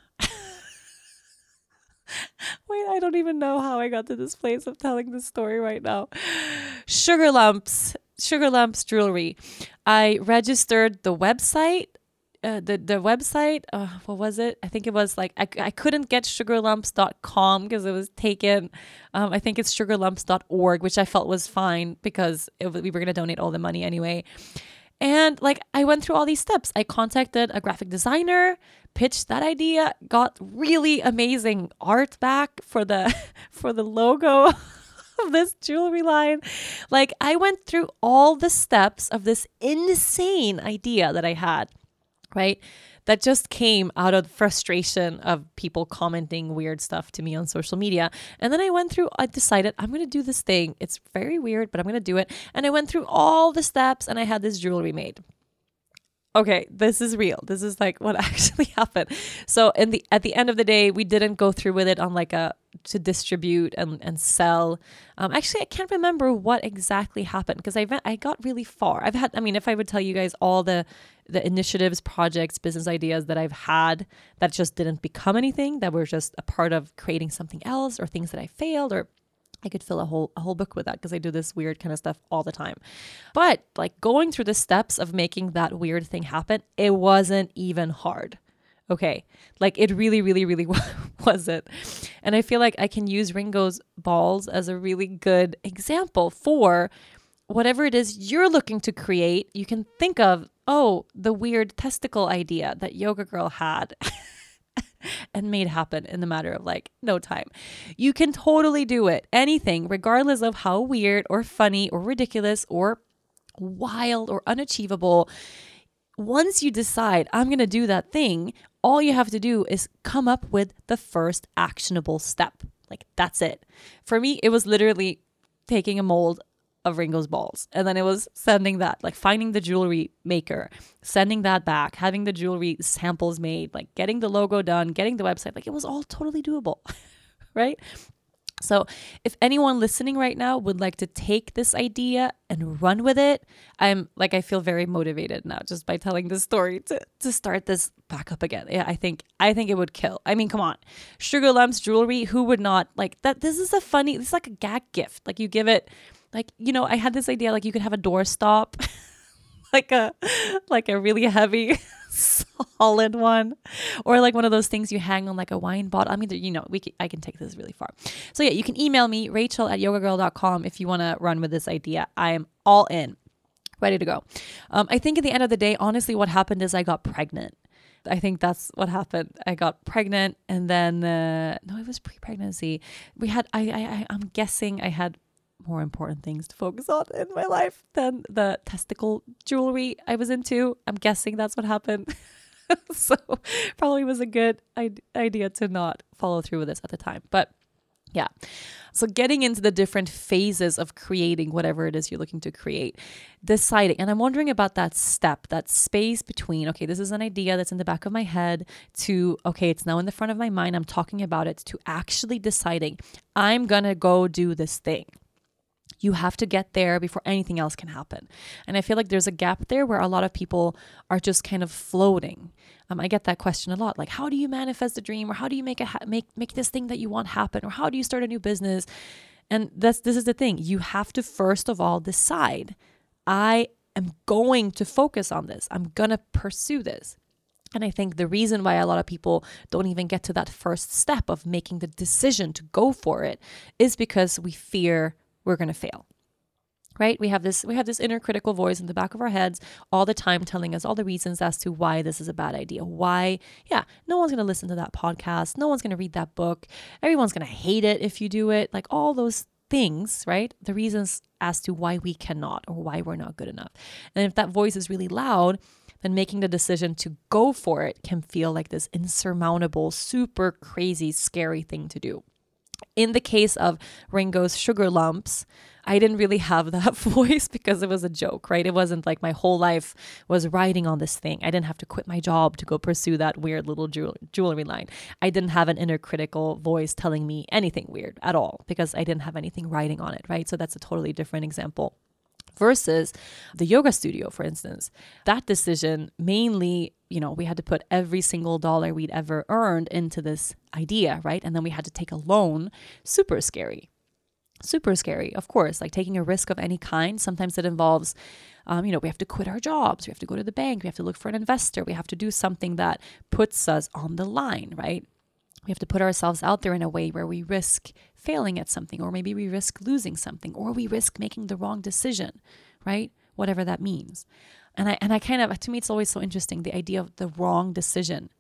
Wait, I don't even know how I got to this place of telling this story right now. Sugar Lumps. Sugar Lumps Jewelry. I registered the website. Uh, the the website, uh, what was it? I think it was like, I, I couldn't get sugar lumps dot com because it was taken. Um, I think it's sugar lumps dot org, which I felt was fine because it, we were going to donate all the money anyway. And like, I went through all these steps. I contacted a graphic designer, pitched that idea, got really amazing art back for the for the logo of this jewelry line. Like, I went through all the steps of this insane idea that I had. Right? That just came out of frustration of people commenting weird stuff to me on social media. And then I went through, I decided I'm going to do this thing. It's very weird, but I'm going to do it. And I went through all the steps and I had this jewelry made. Okay, this is real. This is like what actually happened. So in the at the end of the day, we didn't go through with it on like a to distribute and, and sell. Um, actually, I can't remember what exactly happened because I I got really far. I've had, I mean, if I would tell you guys all the the initiatives, projects, business ideas that I've had that just didn't become anything, that were just a part of creating something else, or things that I failed, or I could fill a whole a whole book with that because I do this weird kind of stuff all the time. But like, going through the steps of making that weird thing happen, it wasn't even hard. Okay. Like, it really, really, really wasn't. And I feel like I can use Ringo's balls as a really good example for whatever it is you're looking to create. You can think of, oh, the weird testicle idea that Yoga Girl had and made happen in the matter of like no time. You can totally do it. Anything, regardless of how weird or funny or ridiculous or wild or unachievable. Once you decide I'm going to do that thing, all you have to do is come up with the first actionable step. Like, that's it. For me, it was literally taking a mold of Ringo's balls. And then it was sending that, like finding the jewelry maker, sending that back, having the jewelry samples made, like getting the logo done, getting the website, like it was all totally doable, right? So if anyone listening right now would like to take this idea and run with it, I'm like, I feel very motivated now just by telling this story to, to start this back up again. Yeah, I think, I think it would kill. I mean, come on, Sugar Lumps Jewelry, who would not like that? This is a funny, this is like a gag gift. Like, you give it, like, you know, I had this idea, like you could have a doorstop, like a, like a really heavy, solid one, or like one of those things you hang on like a wine bottle. I mean, you know, we can, I can take this really far. So yeah, you can email me, Rachel at yoga girl dot com, if you want to run with this idea. I am all in, ready to go. Um, I think at the end of the day, honestly, what happened is I got pregnant. I think that's what happened. I got pregnant, and then uh, no, it was pre-pregnancy. We had, I, I, I'm guessing I had more important things to focus on in my life than the testicle jewelry I was into. I'm guessing that's what happened. So probably was a good idea to not follow through with this at the time. But yeah, so getting into the different phases of creating whatever it is you're looking to create, deciding, and I'm wondering about that step, that space between, okay, this is an idea that's in the back of my head, to, okay, it's now in the front of my mind, I'm talking about it, to actually deciding I'm gonna go do this thing. You have to get there before anything else can happen. And I feel like there's a gap there where a lot of people are just kind of floating. Um, I get that question a lot. Like, how do you manifest a dream? Or how do you make a ha- make make this thing that you want happen? Or how do you start a new business? And that's this is the thing. You have to first of all decide, I am going to focus on this. I'm going to pursue this. And I think the reason why a lot of people don't even get to that first step of making the decision to go for it is because we fear we're going to fail, right? We have this, we have this inner critical voice in the back of our heads all the time telling us all the reasons as to why this is a bad idea. Why, yeah, no one's going to listen to that podcast. No one's going to read that book. Everyone's going to hate it if you do it. Like all those things, right? The reasons as to why we cannot or why we're not good enough. And if that voice is really loud, then making the decision to go for it can feel like this insurmountable, super crazy, scary thing to do. In the case of Ringo's Sugar Lumps, I didn't really have that voice because it was a joke, right? It wasn't like my whole life was riding on this thing. I didn't have to quit my job to go pursue that weird little jewel- jewelry line. I didn't have an inner critical voice telling me anything weird at all because I didn't have anything riding on it, right? So that's a totally different example. Versus the yoga studio, for instance, that decision mainly, you know, we had to put every single dollar we'd ever earned into this idea, right? And then we had to take a loan. Super scary. Super scary, of course, like taking a risk of any kind. Sometimes it involves, um, you know, we have to quit our jobs. We have to go to the bank. We have to look for an investor. We have to do something that puts us on the line, right? We have to put ourselves out there in a way where we risk failing at something, or maybe we risk losing something, or we risk making the wrong decision, right? Whatever that means. And I and I kind of, to me, it's always so interesting, the idea of the wrong decision.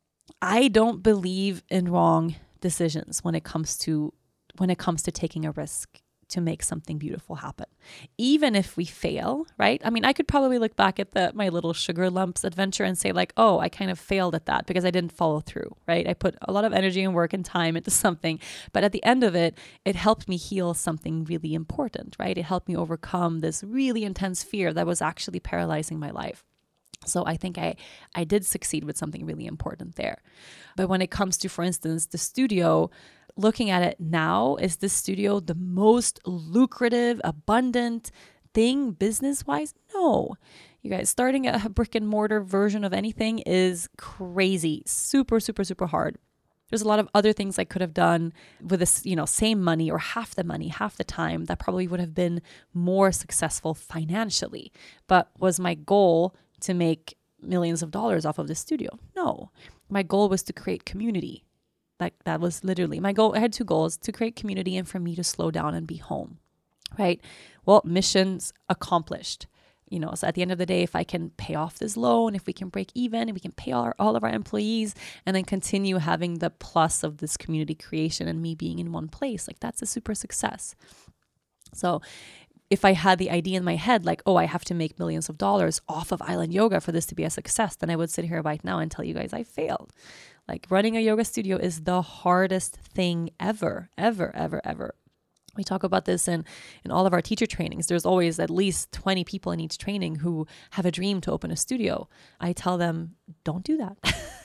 I don't believe in wrong decisions when it comes to when it comes to taking a risk to make something beautiful happen. Even if we fail, right? I mean, I could probably look back at the my little Sugar Lumps adventure and say like, oh, I kind of failed at that because I didn't follow through, right? I put a lot of energy and work and time into something, but at the end of it, it helped me heal something really important, right? It helped me overcome this really intense fear that was actually paralyzing my life. So I think I, I did succeed with something really important there. But when it comes to, for instance, the studio, looking at it now, is this studio the most lucrative, abundant thing business-wise? No. You guys, starting a brick and mortar version of anything is crazy, super, super, super hard. There's a lot of other things I could have done with this, you know, same money or half the money, half the time that probably would have been more successful financially. But was my goal to make millions of dollars off of this studio? No. My goal was to create community. Like that was literally my goal. I had two goals: to create community and for me to slow down and be home, right? Well, missions accomplished. You know, so at the end of the day, if I can pay off this loan, if we can break even and we can pay all, our, all of our employees and then continue having the plus of this community creation and me being in one place, like that's a super success. So if I had the idea in my head, like, oh, I have to make millions of dollars off of Island Yoga for this to be a success, then I would sit here right now and tell you guys I failed. Like running a yoga studio is the hardest thing ever, ever, ever, ever. We talk about this in, in all of our teacher trainings. There's always at least twenty people in each training who have a dream to open a studio. I tell them, don't do that.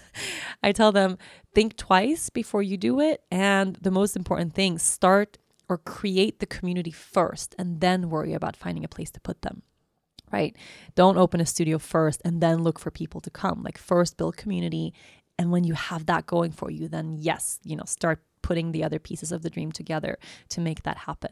I tell them, think twice before you do it. And the most important thing, start or create the community first and then worry about finding a place to put them, right? Don't open a studio first and then look for people to come. Like first build community. And when you have that going for you, then yes, you know, start putting the other pieces of the dream together to make that happen.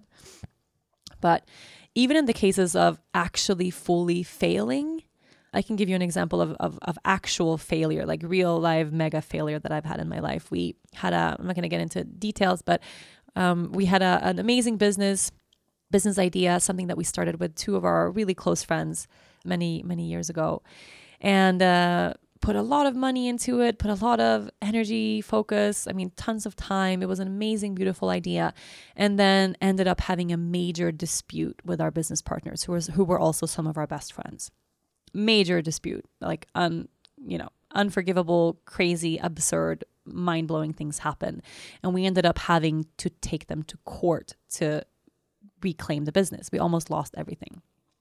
But even in the cases of actually fully failing, I can give you an example of, of, of actual failure, like real live mega failure that I've had in my life. We had a, I'm not going to get into details, but um, we had a, an amazing business, business idea, something that we started with two of our really close friends many, many years ago. And, uh, put a lot of money into it, put a lot of energy, focus, I mean, tons of time. It was an amazing, beautiful idea. And then ended up having a major dispute with our business partners who was who were also some of our best friends. Major dispute, like, un, you know, unforgivable, crazy, absurd, mind-blowing things happen. And we ended up having to take them to court to reclaim the business. We almost lost everything.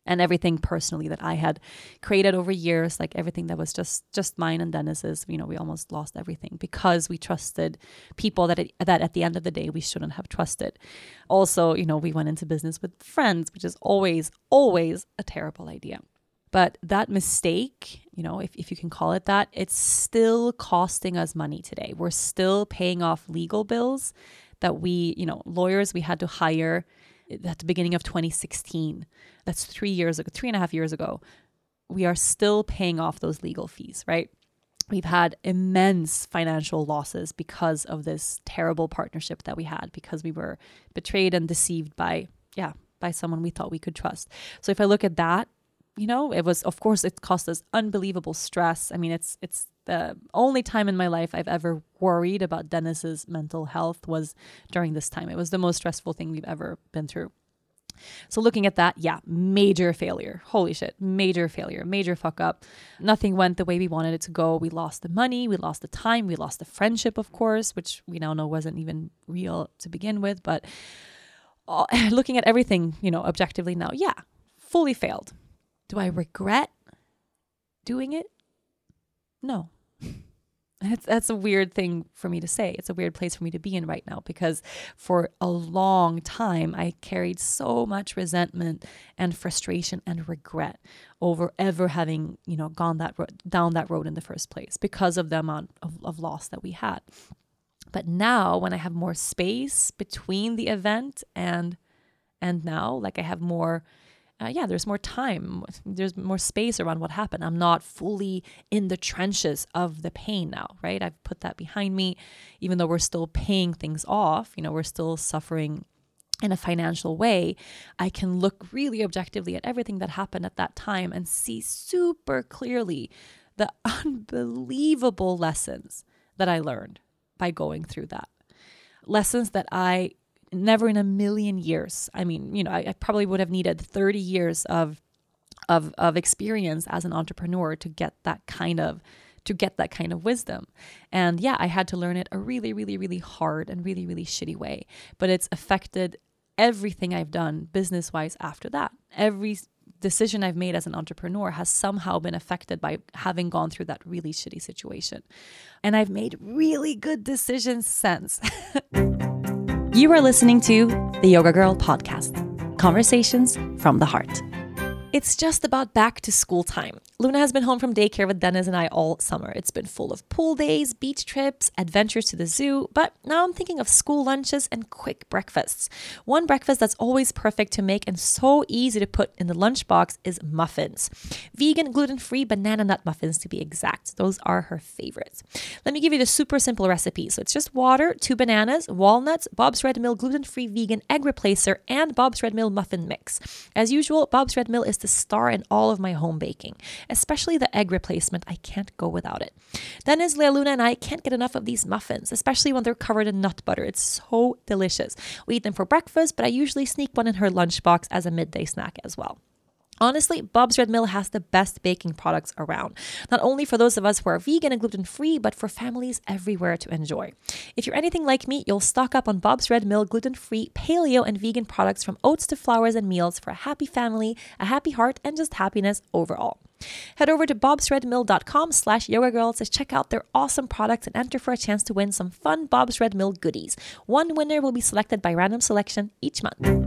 And everything personally that I had created over years, like everything that was just just mine and Dennis's, you know, we almost lost everything because we trusted people that it, that at the end of the day we shouldn't have trusted. Also, you know, we went into business with friends, which is always, always a terrible idea. But that mistake, you know, if, if you can call it that, it's still costing us money today. We're still paying off legal bills that we, you know, lawyers we had to hire at the beginning of twenty sixteen. That's three years ago, three and a half years ago. We are still paying off those legal fees, right? We've had immense financial losses because of this terrible partnership that we had, because we were betrayed and deceived by, yeah, by someone we thought we could trust. So if I look at that, you know, it was, of course, it cost us unbelievable stress. I mean, it's it's the only time in my life I've ever worried about Dennis's mental health was during this time. It was the most stressful thing we've ever been through. So looking at that, yeah, major failure. Holy shit, major failure, major fuck up. Nothing went the way we wanted it to go. We lost the money, we lost the time, we lost the friendship, of course, which we now know wasn't even real to begin with. But uh, looking at everything, you know, objectively now, yeah, fully failed. Do I regret doing it? No. That's, that's a weird thing for me to say. It's a weird place for me to be in right now, because for a long time, I carried so much resentment and frustration and regret over ever having, you know, gone that ro- down that road in the first place because of the amount of, of loss that we had. But now when I have more space between the event and and now, like I have more Uh, yeah, there's more time. There's more space around what happened. I'm not fully in the trenches of the pain now, right? I've put that behind me, even though we're still paying things off. You know, we're still suffering in a financial way. I can look really objectively at everything that happened at that time and see super clearly the unbelievable lessons that I learned by going through that. Lessons that I never in a million years. I mean, you know, I, I probably would have needed thirty years of, of, of experience as an entrepreneur to get that kind of, to get that kind of wisdom. And yeah, I had to learn it a really, really, really hard and really, really shitty way, but it's affected everything I've done business-wise after that. Every decision I've made as an entrepreneur has somehow been affected by having gone through that really shitty situation. And I've made really good decisions since. You are listening to the Yoga Girl podcast, conversations from the heart. It's just about back to school time. Luna has been home from daycare with Dennis and I all summer. It's been full of pool days, beach trips, adventures to the zoo, but now I'm thinking of school lunches and quick breakfasts. One breakfast that's always perfect to make and so easy to put in the lunchbox is muffins. Vegan, gluten-free banana nut muffins to be exact. Those are her favorites. Let me give you the super simple recipe. So it's just water, two bananas, walnuts, Bob's Red Mill gluten-free vegan egg replacer, and Bob's Red Mill muffin mix. As usual, Bob's Red Mill is the star in all of my home baking, especially the egg replacement. I can't go without it. Dennis, Lea, Luna, and I can't get enough of these muffins, especially when they're covered in nut butter. It's so delicious. We eat them for breakfast, but I usually sneak one in her lunchbox as a midday snack as well. Honestly, Bob's Red Mill has the best baking products around, not only for those of us who are vegan and gluten-free, but for families everywhere to enjoy. If you're anything like me, you'll stock up on Bob's Red Mill gluten-free, paleo, and vegan products from oats to flowers and meals for a happy family, a happy heart, and just happiness overall. Head over to bobsredmill.com slash yoga girls to check out their awesome products and enter for a chance to win some fun Bob's Red Mill goodies. One winner will be selected by random selection each month.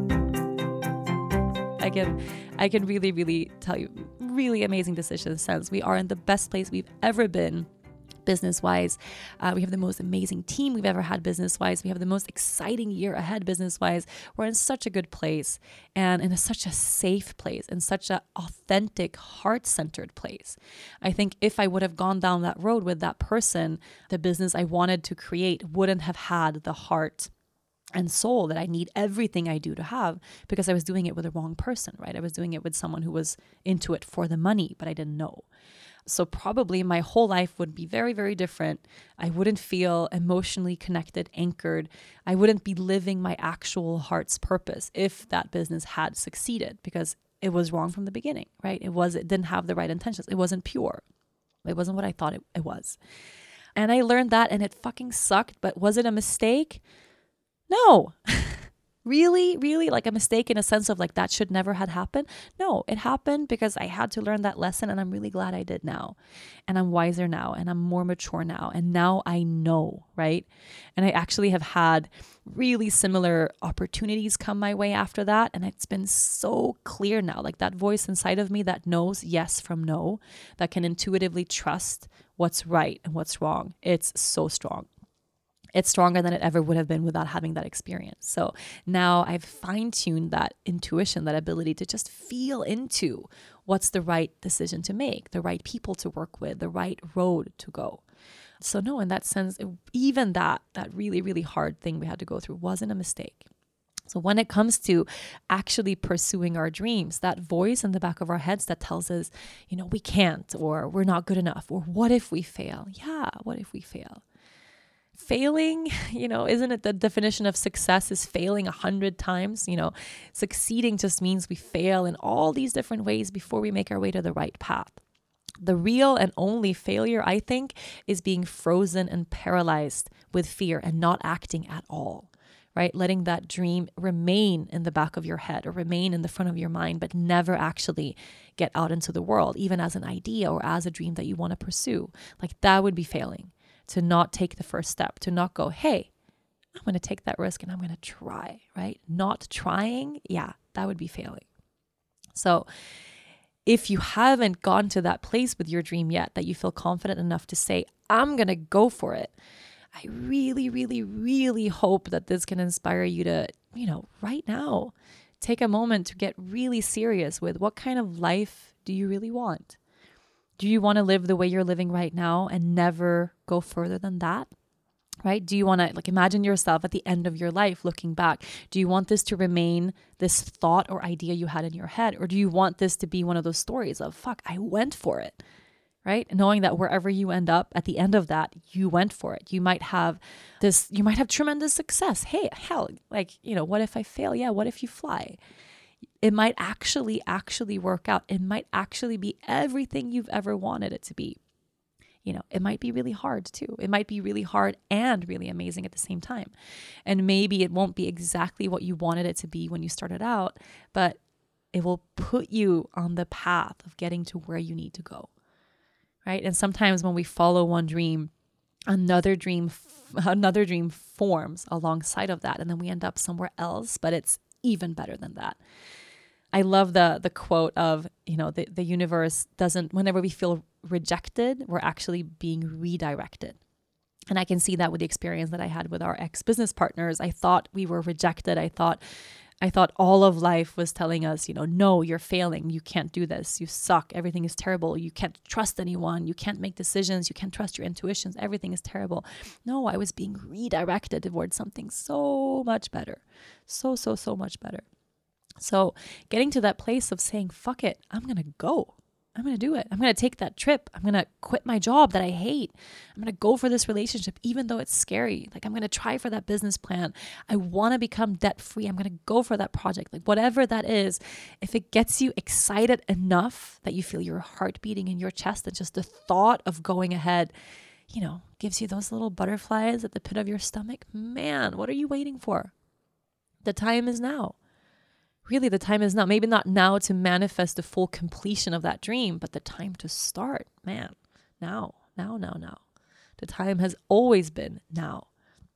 I can, I can really, really tell you, really amazing decisions since we are in the best place we've ever been business-wise. Uh, we have the most amazing team we've ever had business-wise. We have the most exciting year ahead business-wise. We're in such a good place and in a, such a safe place, in such an authentic, heart-centered place. I think if I would have gone down that road with that person, the business I wanted to create wouldn't have had the heart and soul that I need everything I do to have, because I was doing it with the wrong person, right? I was doing it with someone who was into it for the money, but I didn't know. So probably my whole life would be very, very different. I wouldn't feel emotionally connected, anchored. I wouldn't be living my actual heart's purpose if that business had succeeded, because it was wrong from the beginning, right? It was, it didn't have the right intentions. It wasn't pure. It wasn't what I thought it, it was. And I learned that, and it fucking sucked, but was it a mistake? No, Really, really like a mistake in a sense of like that should never had happened. No, it happened because I had to learn that lesson, and I'm really glad I did now. And I'm wiser now, and I'm more mature now. And now I know, right? And I actually have had really similar opportunities come my way after that. And it's been so clear now, like that voice inside of me that knows yes from no, that can intuitively trust what's right and what's wrong. It's so strong. It's stronger than it ever would have been without having that experience. So now I've fine-tuned that intuition, that ability to just feel into what's the right decision to make, the right people to work with, the right road to go. So no, in that sense, it, even that, that really, really hard thing we had to go through wasn't a mistake. So when it comes to actually pursuing our dreams, that voice in the back of our heads that tells us, you know, we can't, or we're not good enough, or what if we fail? Yeah, what if we fail? Failing, you know, isn't it the definition of success is failing a hundred times? You know, succeeding just means we fail in all these different ways before we make our way to the right path. The real and only failure, I think, is being frozen and paralyzed with fear and not acting at all, right? Letting that dream remain in the back of your head or remain in the front of your mind, but never actually get out into the world, even as an idea or as a dream that you want to pursue. Like that would be failing. To not take the first step, to not go, hey, I'm going to take that risk and I'm going to try, right? Not trying, yeah, that would be failing. So if you haven't gone to that place with your dream yet, that you feel confident enough to say, I'm going to go for it, I really, really, really hope that this can inspire you to, you know, right now, take a moment to get really serious with what kind of life do you really want? Do you want to live the way you're living right now and never go further than that? Right? Do you want to like imagine yourself at the end of your life looking back? Do you want this to remain this thought or idea you had in your head? Or do you want this to be one of those stories of, fuck, I went for it, right? Knowing that wherever you end up at the end of that, you went for it. You might have this, you might have tremendous success. Hey, hell, like, you know, what if I fail? Yeah, what if you fly? It might actually, actually work out. It might actually be everything you've ever wanted it to be. You know, it might be really hard too. It might be really hard and really amazing at the same time. And maybe it won't be exactly what you wanted it to be when you started out, but it will put you on the path of getting to where you need to go, right? And sometimes when we follow one dream, another dream, another dream forms alongside of that, and then we end up somewhere else, but it's even better than that. I love the the quote of, you know, the, the universe doesn't, whenever we feel rejected, we're actually being redirected. And I can see that with the experience that I had with our ex-business partners. I thought we were rejected. I thought, I thought all of life was telling us, you know, no, you're failing. You can't do this. You suck. Everything is terrible. You can't trust anyone. You can't make decisions. You can't trust your intuitions. Everything is terrible. No, I was being redirected towards something so much better. So, so, so much better. So getting to that place of saying, fuck it, I'm going to go. I'm going to do it. I'm going to take that trip. I'm going to quit my job that I hate. I'm going to go for this relationship, even though it's scary. Like I'm going to try for that business plan. I want to become debt free. I'm going to go for that project. Like whatever that is, if it gets you excited enough that you feel your heart beating in your chest and just the thought of going ahead, you know, gives you those little butterflies at the pit of your stomach, man, what are you waiting for? The time is now. Really, the time is now. Maybe not now to manifest the full completion of that dream, but the time to start, man, now, now, now, now. The time has always been now.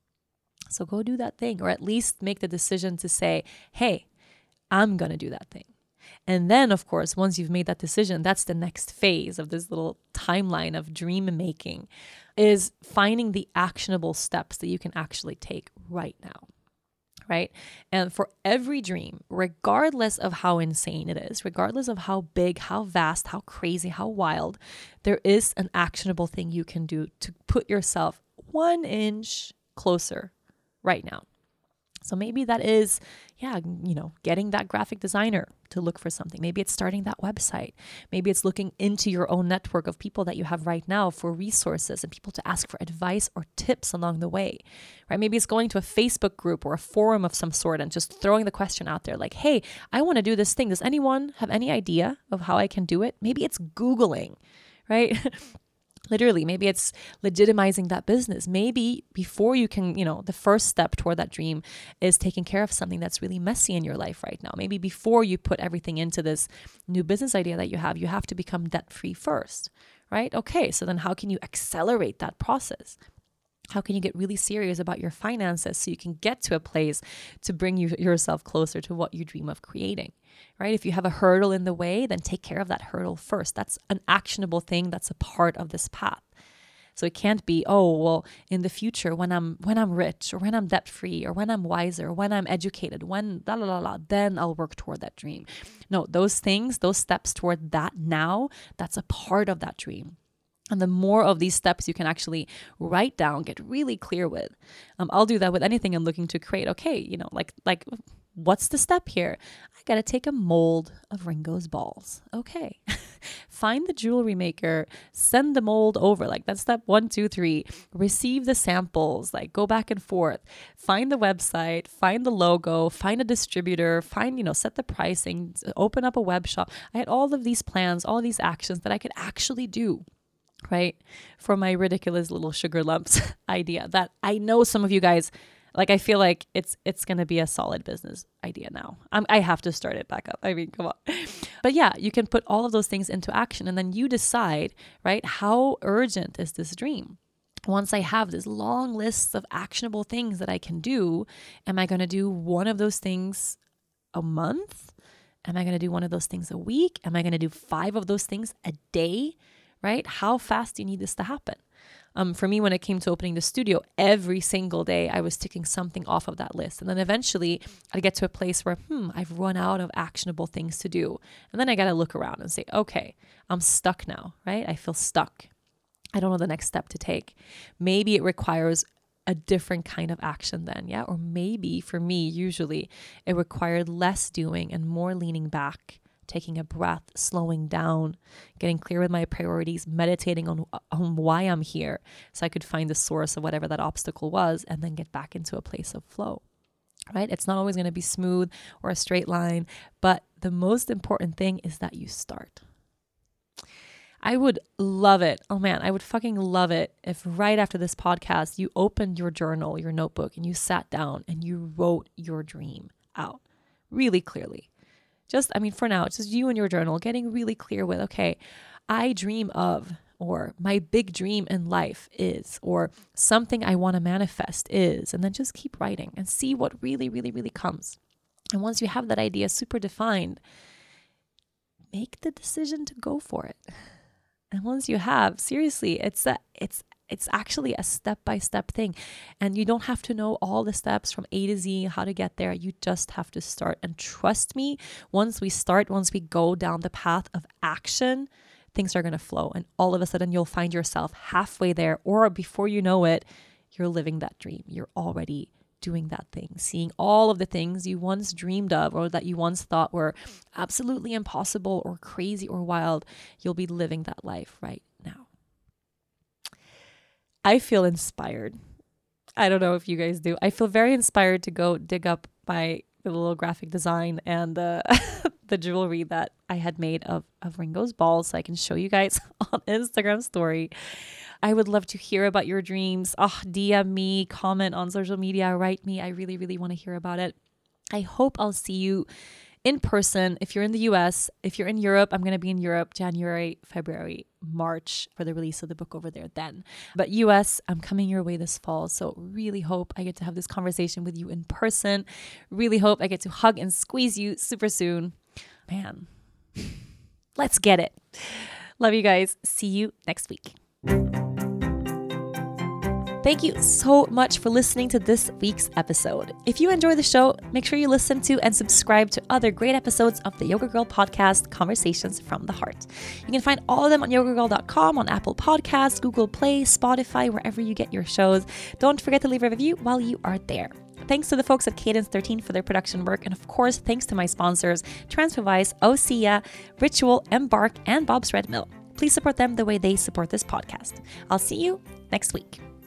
So go do that thing, or at least make the decision to say, hey, I'm going to do that thing. And then, of course, once you've made that decision, that's the next phase of this little timeline of dream making, is finding the actionable steps that you can actually take right now. Right? And for every dream, regardless of how insane it is, regardless of how big, how vast, how crazy, how wild, there is an actionable thing you can do to put yourself one inch closer right now. So maybe that is, yeah, you know, getting that graphic designer to look for something. Maybe it's starting that website. Maybe it's looking into your own network of people that you have right now for resources and people to ask for advice or tips along the way, right? Maybe it's going to a Facebook group or a forum of some sort and just throwing the question out there like, hey, I want to do this thing. Does anyone have any idea of how I can do it? Maybe it's Googling, right? Literally, maybe it's legitimizing that business. Maybe before you can, you know, the first step toward that dream is taking care of something that's really messy in your life right now. Maybe before you put everything into this new business idea that you have, you have to become debt-free first, right? Okay, so then how can you accelerate that process? How can you get really serious about your finances so you can get to a place to bring you yourself closer to what you dream of creating, right? If you have a hurdle in the way, then take care of that hurdle first. That's an actionable thing that's a part of this path. So it can't be, oh, well, in the future, when I'm when I'm rich or when I'm debt-free or when I'm wiser, or when I'm educated, when la la la la, then I'll work toward that dream. No, those things, those steps toward that now, that's a part of that dream. And the more of these steps you can actually write down, get really clear with. Um, I'll do that with anything I'm looking to create. Okay, you know, like, like what's the step here? I got to take a mold of Ringo's balls. Okay. Find the jewelry maker, send the mold over. Like that's step one, two, three. Receive the samples, like go back and forth. Find the website, find the logo, find a distributor, find, you know, set the pricing, open up a web shop. I had all of these plans, all of these actions that I could actually do. Right? For my ridiculous little sugar lumps idea that I know some of you guys, like, I feel like it's, it's going to be a solid business idea now. I'm, I have to start it back up. I mean, come on. But yeah, you can put all of those things into action and then you decide, right? How urgent is this dream? Once I have this long list of actionable things that I can do, am I going to do one of those things a month? Am I going to do one of those things a week? Am I going to do five of those things a day? Right? How fast do you need this to happen? Um, for me, when it came to opening the studio, every single day I was ticking something off of that list. And then eventually I'd get to a place where, hmm, I've run out of actionable things to do. And then I got to look around and say, okay, I'm stuck now, right? I feel stuck. I don't know the next step to take. Maybe it requires a different kind of action then, yeah? Or maybe for me, usually it required less doing and more leaning back, taking a breath, slowing down, getting clear with my priorities, meditating on, on why I'm here so I could find the source of whatever that obstacle was and then get back into a place of flow, right? It's not always going to be smooth or a straight line, but the most important thing is that you start. I would love it. Oh man, I would fucking love it if right after this podcast, you opened your journal, your notebook, and you sat down and you wrote your dream out really clearly. Just, I mean, for now, it's just you and your journal getting really clear with, okay, I dream of, or my big dream in life is, or something I want to manifest is, and then just keep writing and see what really, really, really comes. And once you have that idea super defined, make the decision to go for it. And once you have, seriously, it's a, it's It's actually a step-by-step thing. And you don't have to know all the steps from A to Z, how to get there. You just have to start. And trust me, once we start, once we go down the path of action, things are going to flow. And all of a sudden, you'll find yourself halfway there. Or before you know it, you're living that dream. You're already doing that thing, seeing all of the things you once dreamed of or that you once thought were absolutely impossible or crazy or wild. You'll be living that life right now. I feel inspired. I don't know if you guys do. I feel very inspired to go dig up my the little graphic design and the the jewelry that I had made of, of Ringo's balls so I can show you guys on Instagram story. I would love to hear about your dreams. Oh, D M me, comment on social media, write me. I really, really want to hear about it. I hope I'll see you in person. If you're in the U S, if you're in Europe, I'm going to be in Europe January, February, March for the release of the book over there then. But U S, I'm coming your way this fall. So really hope I get to have this conversation with you in person. Really hope I get to hug and squeeze you super soon. Man, let's get it. Love you guys. See you next week. Thank you so much for listening to this week's episode. If you enjoy the show, make sure you listen to and subscribe to other great episodes of the Yoga Girl podcast, Conversations from the Heart. You can find all of them on yoga girl dot com, on Apple Podcasts, Google Play, Spotify, wherever you get your shows. Don't forget to leave a review while you are there. Thanks to the folks at Cadence thirteen for their production work. And of course, thanks to my sponsors, Transferwise, Osea, Ritual, Embark, and Bob's Red Mill. Please support them the way they support this podcast. I'll see you next week.